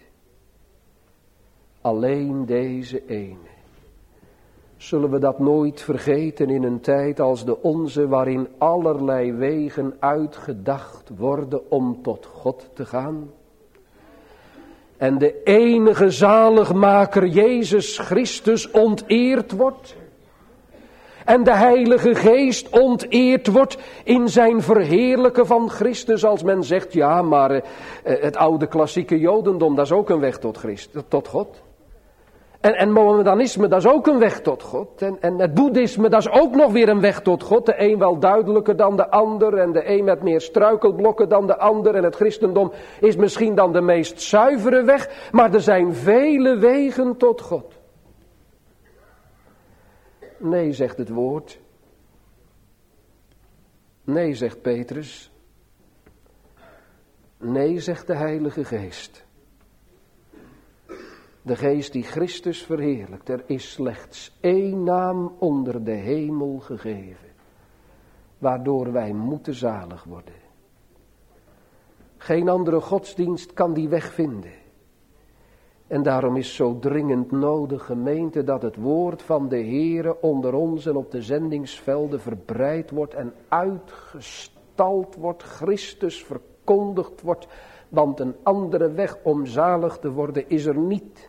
Alleen deze ene. Zullen we dat nooit vergeten in een tijd als de onze, waarin allerlei wegen uitgedacht worden om tot God te gaan? En de enige zaligmaker Jezus Christus onteerd wordt. En de Heilige Geest onteerd wordt in zijn verheerlijken van Christus. Als men zegt, ja, maar uh, het oude klassieke Jodendom, dat is ook een weg tot Christus, tot God. En, en Mohammedanisme, dat is ook een weg tot God. En, en het Boeddhisme, dat is ook nog weer een weg tot God. De een wel duidelijker dan de ander. En de een met meer struikelblokken dan de ander. En het christendom is misschien dan de meest zuivere weg. Maar er zijn vele wegen tot God. Nee, zegt het woord. Nee, zegt Petrus. Nee, zegt de Heilige Geest. De Geest die Christus verheerlijkt. Er is slechts één naam onder de hemel gegeven, waardoor wij moeten zalig worden. Geen andere godsdienst kan die weg vinden. En daarom is zo dringend nodig, gemeente, dat het woord van de Heere onder ons en op de zendingsvelden verbreid wordt en uitgestald wordt, Christus verkondigd wordt, want een andere weg om zalig te worden is er niet.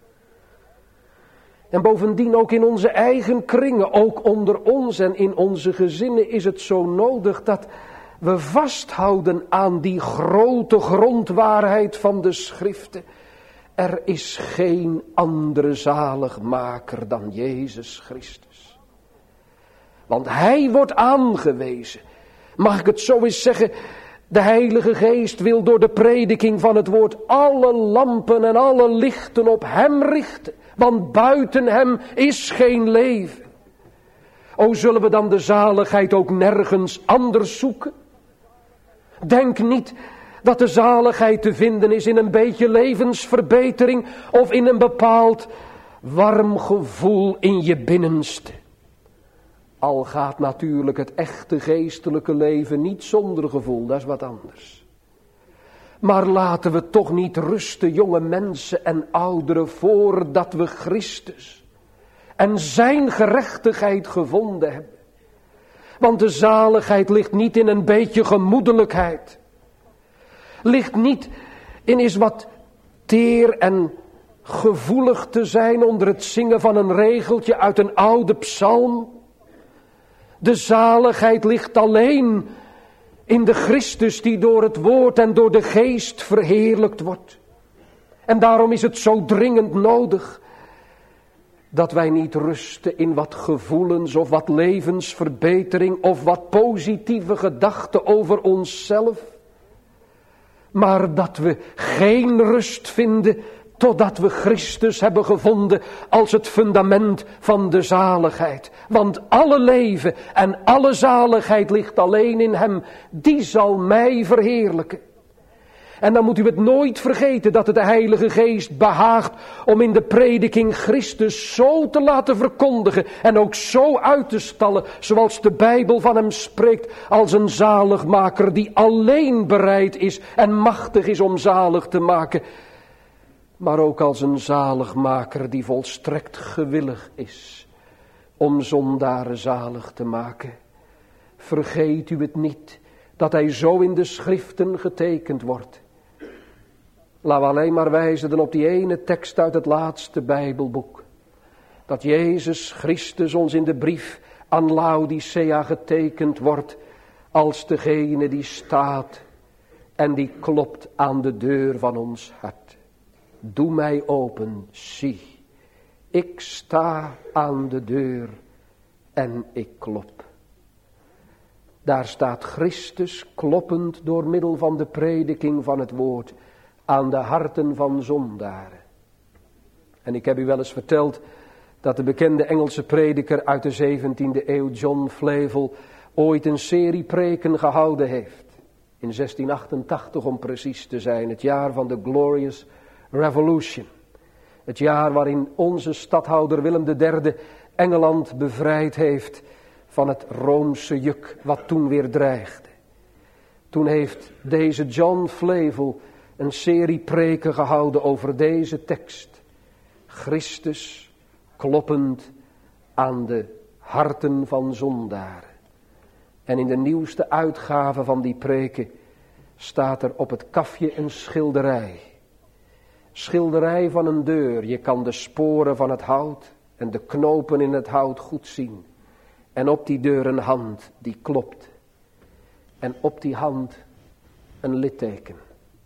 En bovendien ook in onze eigen kringen, ook onder ons en in onze gezinnen is het zo nodig dat we vasthouden aan die grote grondwaarheid van de Schriften. Er is geen andere zaligmaker dan Jezus Christus. Want Hij wordt aangewezen. Mag ik het zo eens zeggen? De Heilige Geest wil door de prediking van het woord alle lampen en alle lichten op Hem richten. Want buiten Hem is geen leven. O, zullen we dan de zaligheid ook nergens anders zoeken? Denk niet dat de zaligheid te vinden is in een beetje levensverbetering of in een bepaald warm gevoel in je binnenste. Al gaat natuurlijk het echte geestelijke leven niet zonder gevoel, dat is wat anders. Maar laten we toch niet rusten, jonge mensen en ouderen, voordat we Christus en zijn gerechtigheid gevonden hebben. Want de zaligheid ligt niet in een beetje gemoedelijkheid. Ligt niet in eens wat teer en gevoelig te zijn onder het zingen van een regeltje uit een oude psalm. De zaligheid ligt alleen in de Christus die door het woord en door de geest verheerlijkt wordt. En daarom is het zo dringend nodig dat wij niet rusten in wat gevoelens of wat levensverbetering of wat positieve gedachten over onszelf. Maar dat we geen rust vinden totdat we Christus hebben gevonden als het fundament van de zaligheid. Want alle leven en alle zaligheid ligt alleen in Hem. Die zal mij verheerlijken. En dan moet u het nooit vergeten dat het de Heilige Geest behaagt om in de prediking Christus zo te laten verkondigen en ook zo uit te stallen zoals de Bijbel van hem spreekt als een zaligmaker die alleen bereid is en machtig is om zalig te maken. Maar ook als een zaligmaker die volstrekt gewillig is om zondaren zalig te maken. Vergeet u het niet dat hij zo in de schriften getekend wordt. Laten we alleen maar wijzen dan op die ene tekst uit het laatste Bijbelboek. Dat Jezus Christus ons in de brief aan Laodicea getekend wordt als degene die staat en die klopt aan de deur van ons hart. Doe mij open, zie, ik sta aan de deur en ik klop. Daar staat Christus kloppend door middel van de prediking van het woord aan de harten van zondaren. En ik heb u wel eens verteld dat de bekende Engelse prediker uit de zeventiende eeuw, John Flavel, ooit een serie preken gehouden heeft. In zestien achtentachtig om precies te zijn, het jaar van de Glorious Revolution. Het jaar waarin onze stadhouder Willem de derde Engeland bevrijd heeft van het Roomse juk wat toen weer dreigde. Toen heeft deze John Flavel een serie preken gehouden over deze tekst. Christus kloppend aan de harten van zondaren. En in de nieuwste uitgave van die preken staat er op het kafje een schilderij. Schilderij van een deur. Je kan de sporen van het hout en de knopen in het hout goed zien. En op die deur een hand die klopt. En op die hand een litteken.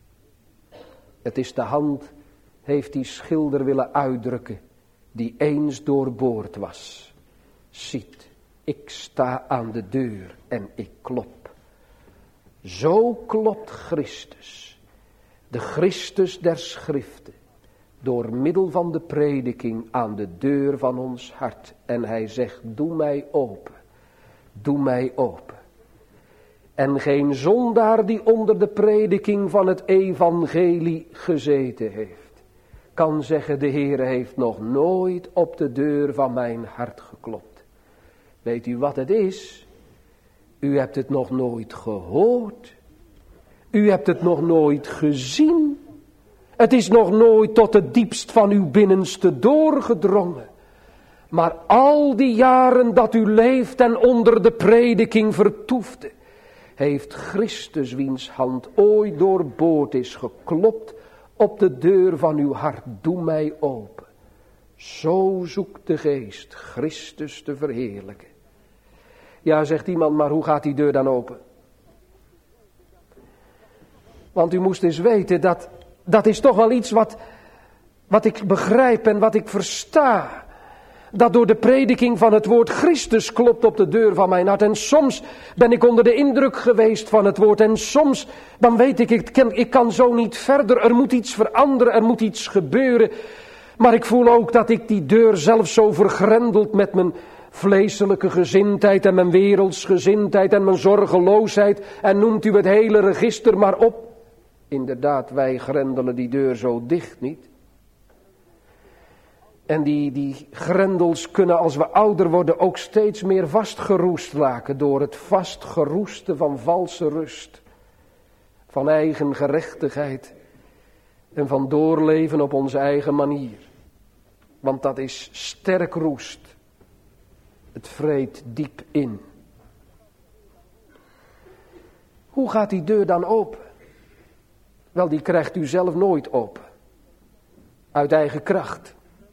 Het is de hand, heeft die schilder willen uitdrukken, die eens doorboord was. Ziet, ik sta aan de deur en ik klop. Zo klopt Christus, de Christus der Schriften, door middel van de prediking aan de deur van ons hart. En hij zegt, doe mij open, doe mij open. En geen zondaar die onder de prediking van het evangelie gezeten heeft, kan zeggen, de Heere heeft nog nooit op de deur van mijn hart geklopt. Weet u wat het is? U hebt het nog nooit gehoord. U hebt het nog nooit gezien. Het is nog nooit tot het diepst van uw binnenste doorgedrongen. Maar al die jaren dat u leeft en onder de prediking vertoefde, heeft Christus, wiens hand ooit doorboord is, geklopt op de deur van uw hart. Doe mij open. Zo zoekt de geest Christus te verheerlijken. Ja, zegt iemand, maar hoe gaat die deur dan open? Want u moest eens weten, dat, dat is toch wel iets wat, wat ik begrijp en wat ik versta. Dat door de prediking van het woord Christus klopt op de deur van mijn hart. En soms ben ik onder de indruk geweest van het woord. En soms, dan weet ik, ik kan, ik kan zo niet verder. Er moet iets veranderen, er moet iets gebeuren. Maar ik voel ook dat ik die deur zelf zo vergrendeld met mijn vleeselijke gezindheid en mijn wereldsgezindheid en mijn zorgeloosheid. En noemt u het hele register maar op. Inderdaad, wij grendelen die deur zo dicht niet. En die, die grendels kunnen als we ouder worden ook steeds meer vastgeroest raken door het vastgeroesten van valse rust. Van eigen gerechtigheid en van doorleven op onze eigen manier. Want dat is sterk roest. Het vreet diep in. Hoe gaat die deur dan open? Wel, die krijgt u zelf nooit open. Uit eigen kracht.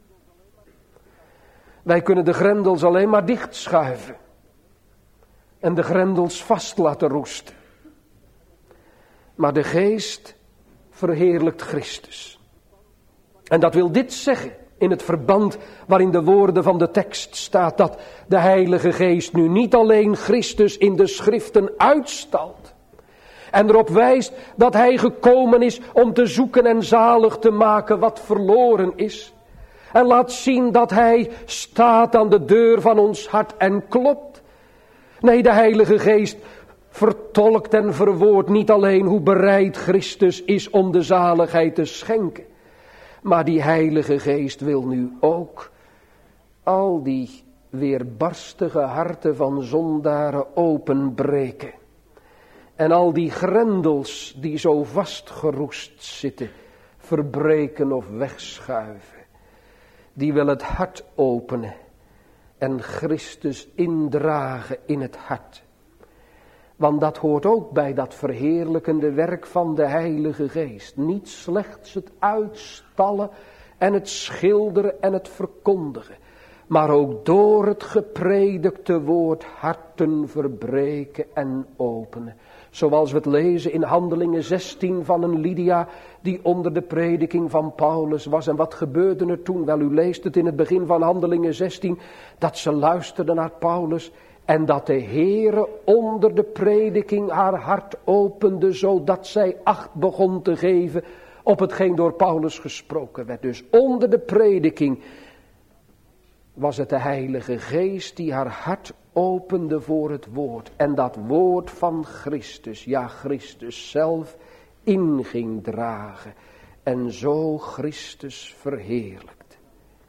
Wij kunnen de grendels alleen maar dichtschuiven. En de grendels vast laten roesten. Maar de geest verheerlijkt Christus. En dat wil dit zeggen in het verband waarin de woorden van de tekst staat. Dat de Heilige Geest nu niet alleen Christus in de schriften uitstalt. En erop wijst dat hij gekomen is om te zoeken en zalig te maken wat verloren is. En laat zien dat hij staat aan de deur van ons hart en klopt. Nee, de Heilige Geest vertolkt en verwoordt niet alleen hoe bereid Christus is om de zaligheid te schenken. Maar die Heilige Geest wil nu ook al die weerbarstige harten van zondaren openbreken. En al die grendels die zo vastgeroest zitten, verbreken of wegschuiven. Die wil het hart openen en Christus indragen in het hart. Want dat hoort ook bij dat verheerlijkende werk van de Heilige Geest. Niet slechts het uitstallen en het schilderen en het verkondigen. Maar ook door het gepredikte woord harten verbreken en openen. Zoals we het lezen in Handelingen zestien van een Lydia die onder de prediking van Paulus was. En wat gebeurde er toen? Wel, u leest het in het begin van Handelingen zestien. Dat ze luisterde naar Paulus. En dat de Heere onder de prediking haar hart opende. Zodat zij acht begon te geven op hetgeen door Paulus gesproken werd. Dus onder de prediking was het de Heilige Geest die haar hart opende voor het woord. En dat woord van Christus, ja Christus zelf, in ging dragen. En zo Christus verheerlijkt.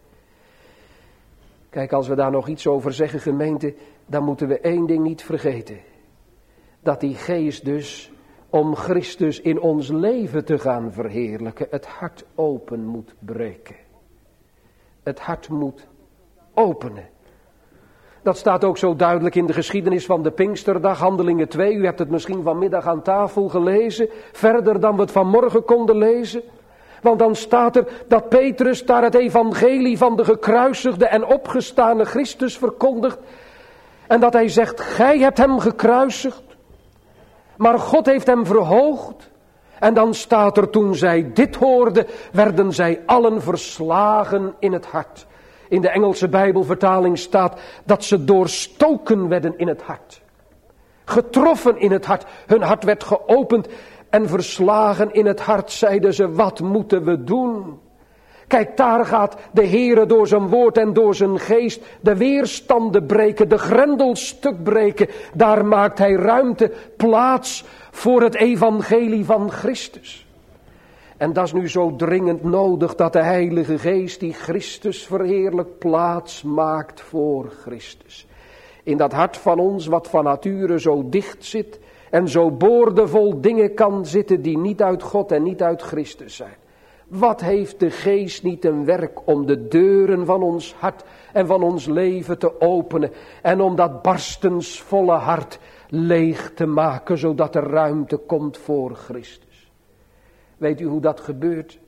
Kijk, als we daar nog iets over zeggen, gemeente, dan moeten we één ding niet vergeten. Dat die Geest dus, om Christus in ons leven te gaan verheerlijken, het hart open moet breken. Het hart moet openen. Dat staat ook zo duidelijk in de geschiedenis van de Pinksterdag, Handelingen twee. U hebt het misschien vanmiddag aan tafel gelezen, verder dan we het vanmorgen konden lezen. Want dan staat er dat Petrus daar het evangelie van de gekruisigde en opgestane Christus verkondigt. En dat hij zegt, gij hebt hem gekruisigd, maar God heeft hem verhoogd. En dan staat er, toen zij dit hoorden, werden zij allen verslagen in het hart. In de Engelse Bijbelvertaling staat dat ze doorstoken werden in het hart. Getroffen in het hart. Hun hart werd geopend en verslagen in het hart zeiden ze, wat moeten we doen? Kijk, daar gaat de Heere door zijn woord en door zijn geest de weerstanden breken, de grendels stuk breken. Daar maakt hij ruimte, plaats voor het evangelie van Christus. En dat is nu zo dringend nodig dat de Heilige Geest die Christus verheerlijk plaats maakt voor Christus. In dat hart van ons wat van nature zo dicht zit en zo boordevol dingen kan zitten die niet uit God en niet uit Christus zijn. Wat heeft de Geest niet een werk om de deuren van ons hart en van ons leven te openen en om dat barstensvolle hart leeg te maken zodat er ruimte komt voor Christus. Weet u hoe dat gebeurt?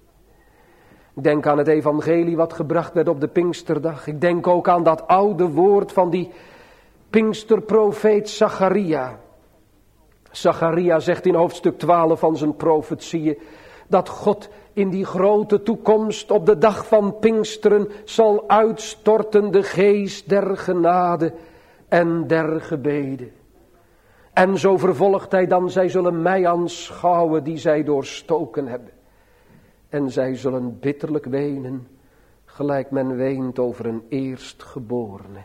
Ik denk aan het evangelie wat gebracht werd op de Pinksterdag. Ik denk ook aan dat oude woord van die Pinksterprofeet Zacharia. Zacharia zegt in hoofdstuk twaalf van zijn profetieën dat God in die grote toekomst op de dag van Pinksteren zal uitstorten de geest der genade en der gebeden. En zo vervolgt hij dan, zij zullen mij aanschouwen die zij doorstoken hebben. En zij zullen bitterlijk wenen, gelijk men weent over een eerstgeborene.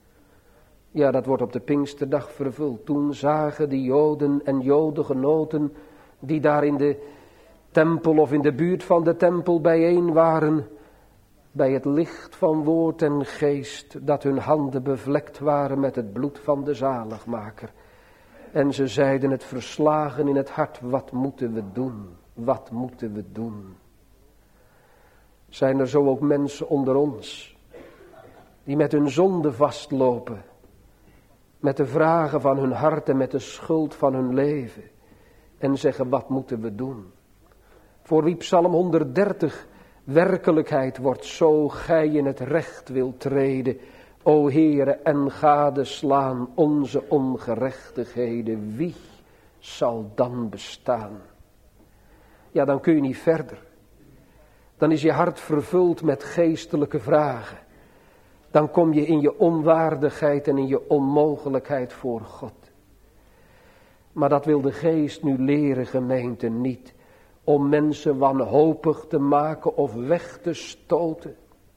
Ja, dat wordt op de Pinksterdag vervuld. Toen zagen de Joden en Jodengenoten die daar in de tempel of in de buurt van de tempel bijeen waren, bij het licht van woord en geest, dat hun handen bevlekt waren met het bloed van de zaligmaker. En ze zeiden het verslagen in het hart, wat moeten we doen? Wat moeten we doen? Zijn er zo ook mensen onder ons, die met hun zonde vastlopen, met de vragen van hun hart en met de schuld van hun leven, en zeggen, wat moeten we doen? Voor wie Psalm honderddertig werkelijkheid wordt, zo gij in het recht wilt treden, o Heere, en gadeslaan onze ongerechtigheden, wie zal dan bestaan? Ja, dan kun je niet verder. Dan is je hart vervuld met geestelijke vragen. Dan kom je in je onwaardigheid en in je onmogelijkheid voor God. Maar dat wil de Geest nu leren, gemeente, niet om mensen wanhopig te maken of weg te stoten.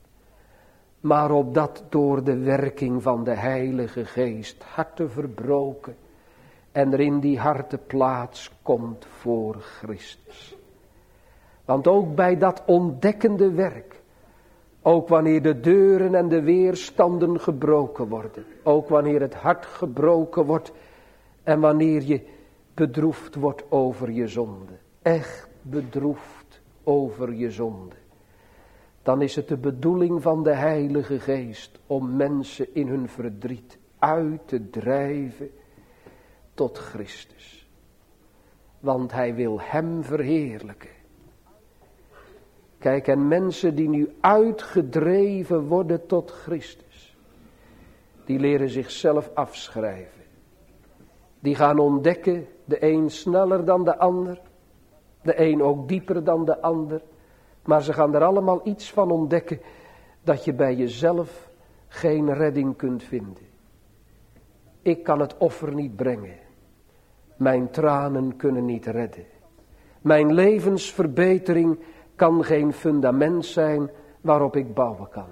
Maar opdat door de werking van de Heilige Geest harten verbroken en er in die harten plaats komt voor Christus. Want ook bij dat ontdekkende werk, ook wanneer de deuren en de weerstanden gebroken worden, ook wanneer het hart gebroken wordt en wanneer je bedroefd wordt over je zonde, echt bedroefd over je zonde, dan is het de bedoeling van de Heilige Geest om mensen in hun verdriet uit te drijven tot Christus. Want hij wil hem verheerlijken. Kijk, en mensen die nu uitgedreven worden tot Christus, die leren zichzelf afschrijven. Die gaan ontdekken, de een sneller dan de ander, de een ook dieper dan de ander. Maar ze gaan er allemaal iets van ontdekken dat je bij jezelf geen redding kunt vinden. Ik kan het offer niet brengen. Mijn tranen kunnen niet redden. Mijn levensverbetering kan geen fundament zijn waarop ik bouwen kan.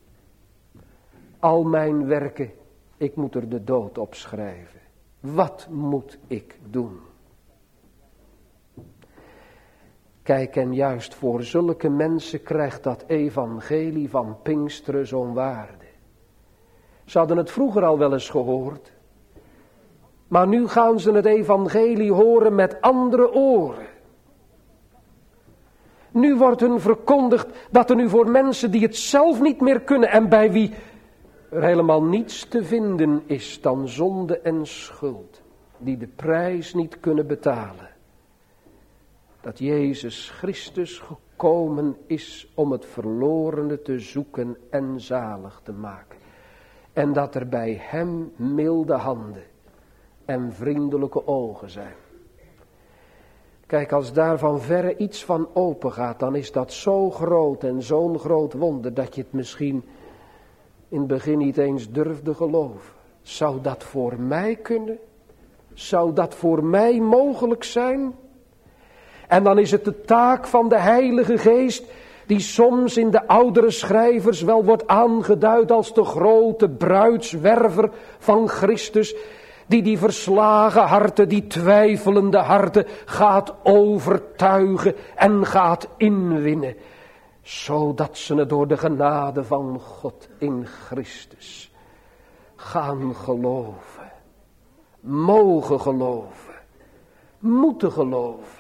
Al mijn werken, ik moet er de dood op schrijven. Wat moet ik doen? Kijk, en juist voor zulke mensen krijgt dat evangelie van Pinksteren zo'n waarde. Ze hadden het vroeger al wel eens gehoord. Maar nu gaan ze het evangelie horen met andere oren. Nu wordt hun verkondigd dat er nu voor mensen die het zelf niet meer kunnen en bij wie er helemaal niets te vinden is dan zonde en schuld, die de prijs niet kunnen betalen, dat Jezus Christus gekomen is om het verlorene te zoeken en zalig te maken. En dat er bij hem milde handen en vriendelijke ogen zijn. Kijk, als daar van verre iets van open gaat, dan is dat zo groot en zo'n groot wonder dat je het misschien in het begin niet eens durfde geloven. Zou dat voor mij kunnen? Zou dat voor mij mogelijk zijn? En dan is het de taak van de Heilige Geest, die soms in de oudere schrijvers wel wordt aangeduid als de grote bruidswerver van Christus, die die verslagen harten, die twijfelende harten gaat overtuigen en gaat inwinnen, zodat ze het door de genade van God in Christus gaan geloven, mogen geloven, moeten geloven.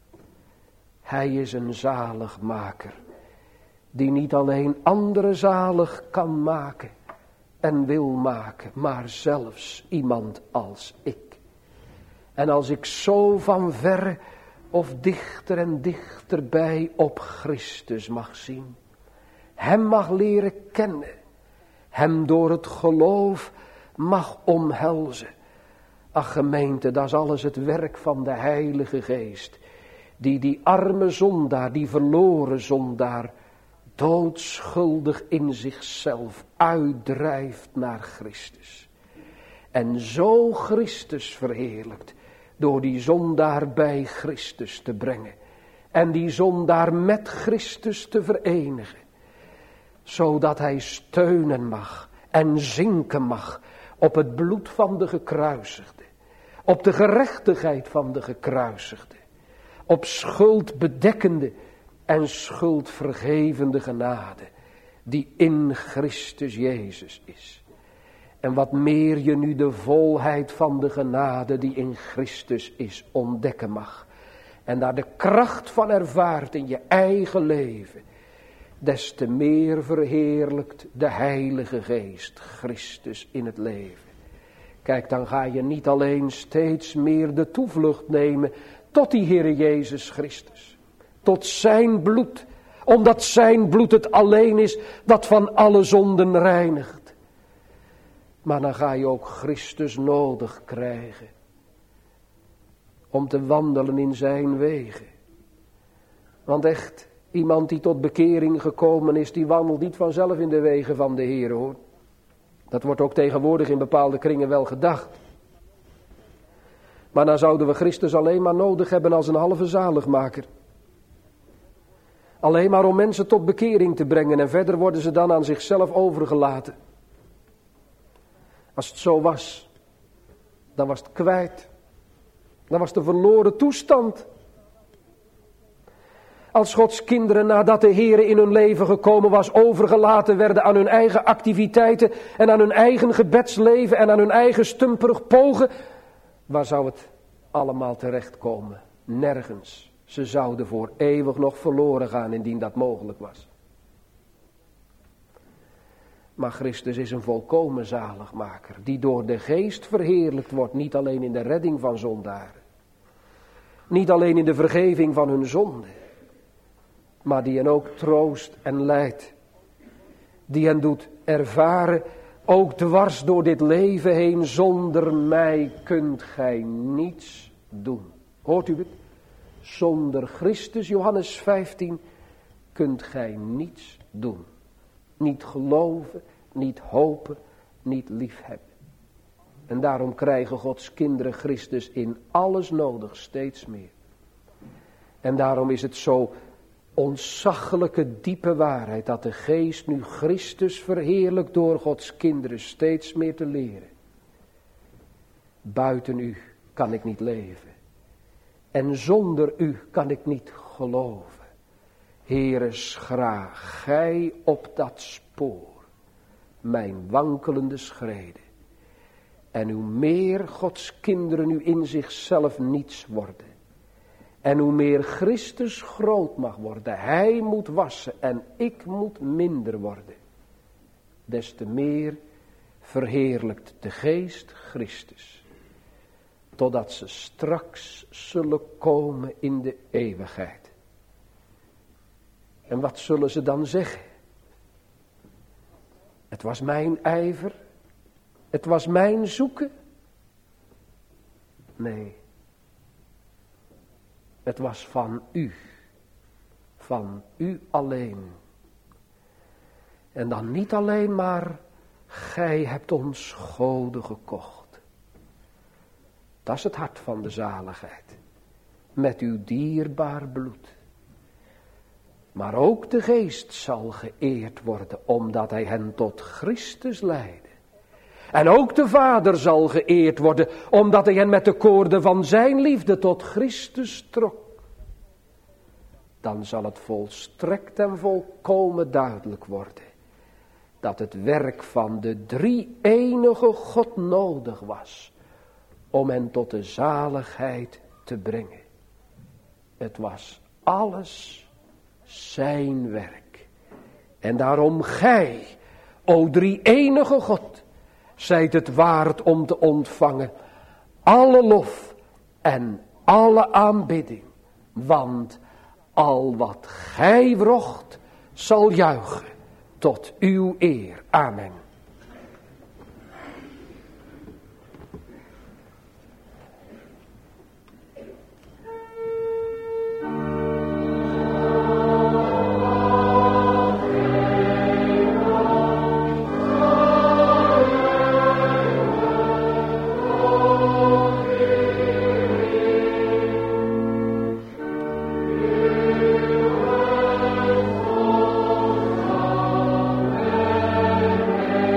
Hij is een zaligmaker, die niet alleen anderen zalig kan maken en wil maken, maar zelfs iemand als ik. En als ik zo van verre of dichter en dichterbij op Christus mag zien, hem mag leren kennen, hem door het geloof mag omhelzen. Ach gemeente, dat is alles het werk van de Heilige Geest, die die arme zondaar, die verloren zondaar, doodschuldig in zichzelf uitdrijft naar Christus. En zo Christus verheerlijkt door die zondaar bij Christus te brengen. En die zondaar met Christus te verenigen. Zodat hij steunen mag en zinken mag op het bloed van de gekruisigde. Op de gerechtigheid van de gekruisigde. Op schuldbedekkende en schuldvergevende genade die in Christus Jezus is. En wat meer je nu de volheid van de genade die in Christus is ontdekken mag. En daar de kracht van ervaart in je eigen leven. Des te meer verheerlijkt de Heilige Geest Christus in het leven. Kijk, dan ga je niet alleen steeds meer de toevlucht nemen tot die Heere Jezus Christus. Tot zijn bloed. Omdat zijn bloed het alleen is dat van alle zonden reinigt. Maar dan ga je ook Christus nodig krijgen. Om te wandelen in zijn wegen. Want echt, iemand die tot bekering gekomen is, die wandelt niet vanzelf in de wegen van de Heer, hoor. Dat wordt ook tegenwoordig in bepaalde kringen wel gedacht. Maar dan zouden we Christus alleen maar nodig hebben als een halve zaligmaker. Alleen maar om mensen tot bekering te brengen en verder worden ze dan aan zichzelf overgelaten. Als het zo was, dan was het kwijt. Dat was de verloren toestand. Als Gods kinderen nadat de Heere in hun leven gekomen was, overgelaten werden aan hun eigen activiteiten en aan hun eigen gebedsleven en aan hun eigen stumperig pogen, waar zou het allemaal terechtkomen? Nergens. Ze zouden voor eeuwig nog verloren gaan indien dat mogelijk was. Maar Christus is een volkomen zaligmaker, die door de geest verheerlijkt wordt, niet alleen in de redding van zondaren, niet alleen in de vergeving van hun zonden, maar die hen ook troost en leidt, die hen doet ervaren, ook dwars door dit leven heen, zonder mij kunt gij niets doen. Hoort u het? Zonder Christus, Johannes vijftien, kunt gij niets doen. Niet geloven, niet hopen, niet liefhebben. En daarom krijgen Gods kinderen Christus in alles nodig, steeds meer. En daarom is het zo ontzaglijke diepe waarheid dat de geest nu Christus verheerlijkt door Gods kinderen steeds meer te leren. Buiten u kan ik niet leven. En zonder u kan ik niet geloven. Heere, schraag gij op dat spoor mijn wankelende schreden. En hoe meer Gods kinderen nu in zichzelf niets worden. En hoe meer Christus groot mag worden. Hij moet wassen en ik moet minder worden. Des te meer verheerlijkt de geest Christus. Totdat ze straks zullen komen in de eeuwigheid. En wat zullen ze dan zeggen? Het was mijn ijver. Het was mijn zoeken. Nee. Het was van u. Van u alleen. En dan niet alleen maar, gij hebt ons goden gekocht. Dat is het hart van de zaligheid. Met uw dierbaar bloed. Maar ook de geest zal geëerd worden, omdat hij hen tot Christus leidde. En ook de Vader zal geëerd worden, omdat hij hen met de koorden van zijn liefde tot Christus trok. Dan zal het volstrekt en volkomen duidelijk worden, dat het werk van de drie-enige God nodig was, om hen tot de zaligheid te brengen. Het was alles zijn werk. En daarom gij, o drie-enige God, zijt het waard om te ontvangen alle lof en alle aanbidding. Want al wat gij wrocht, zal juichen tot uw eer. Amen. Oh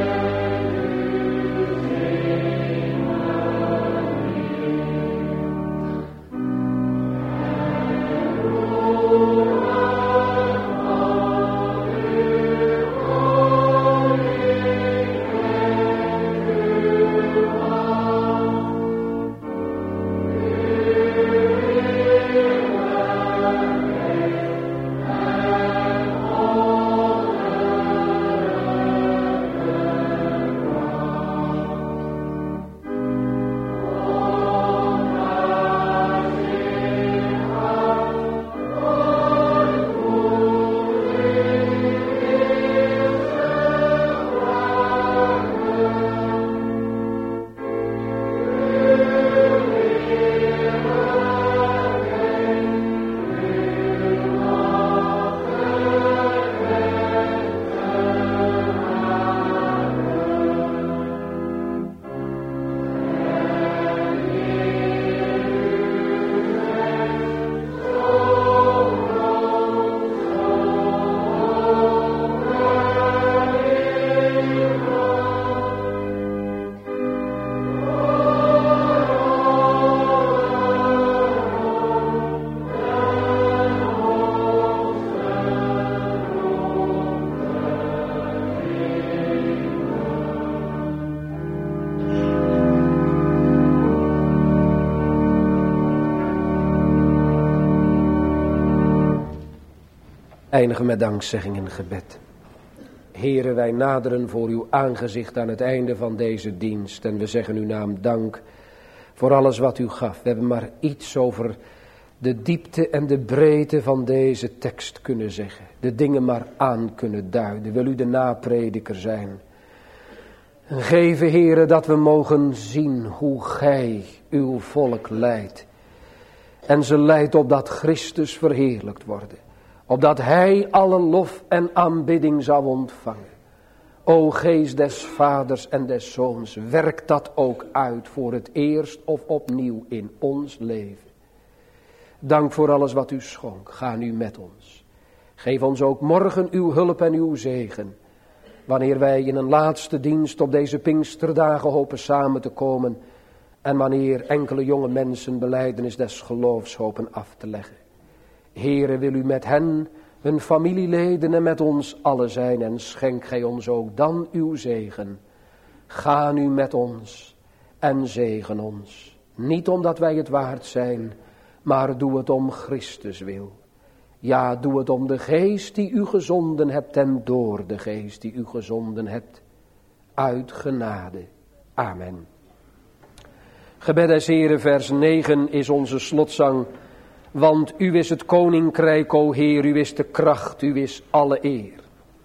Eindigen met dankzegging en gebed. Here, wij naderen voor uw aangezicht aan het einde van deze dienst. En we zeggen uw naam dank voor alles wat u gaf. We hebben maar iets over de diepte en de breedte van deze tekst kunnen zeggen. De dingen maar aan kunnen duiden. Wil u de naprediker zijn. En geven, Heere, dat we mogen zien hoe gij uw volk leidt. En ze leidt opdat Christus verheerlijkt worden. Opdat hij alle lof en aanbidding zou ontvangen. O Geest des Vaders en des Zoons, werk dat ook uit voor het eerst of opnieuw in ons leven. Dank voor alles wat u schonk. Ga nu met ons. Geef ons ook morgen uw hulp en uw zegen. Wanneer wij in een laatste dienst op deze Pinksterdagen hopen samen te komen. En wanneer enkele jonge mensen belijdenis des geloofs hopen af te leggen. Heere, wil u met hen, hun familieleden en met ons allen zijn. En schenk gij ons ook dan uw zegen. Ga nu met ons en zegen ons. Niet omdat wij het waard zijn, maar doe het om Christus wil. Ja, doe het om de geest die u gezonden hebt en door de geest die u gezonden hebt. Uit genade. Amen. Gebed des Heren, vers negen is onze slotzang. Want u is het koninkrijk, o Heer, u is de kracht, u is alle eer.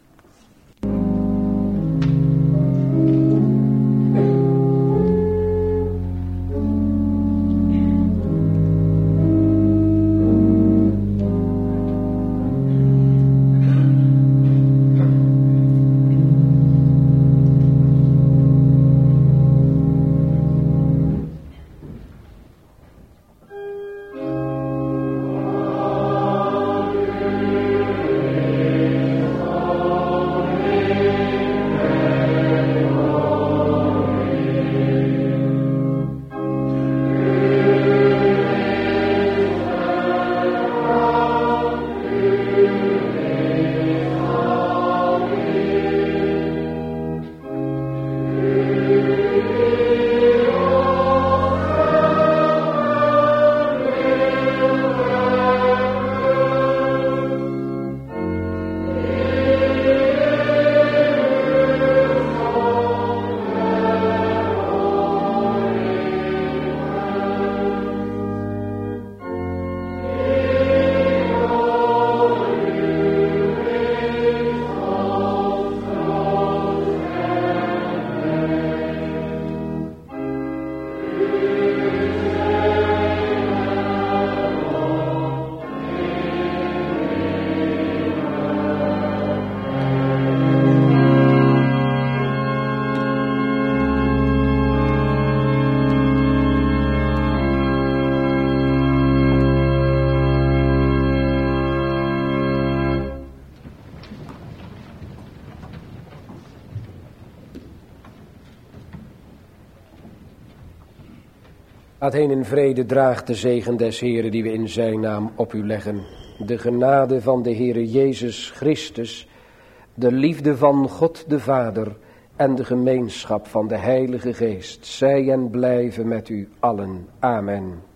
Gaat heen in vrede, draagt de zegen des Heren die we in zijn naam op u leggen. De genade van de Heere Jezus Christus, de liefde van God de Vader en de gemeenschap van de Heilige Geest, zij en blijven met u allen. Amen.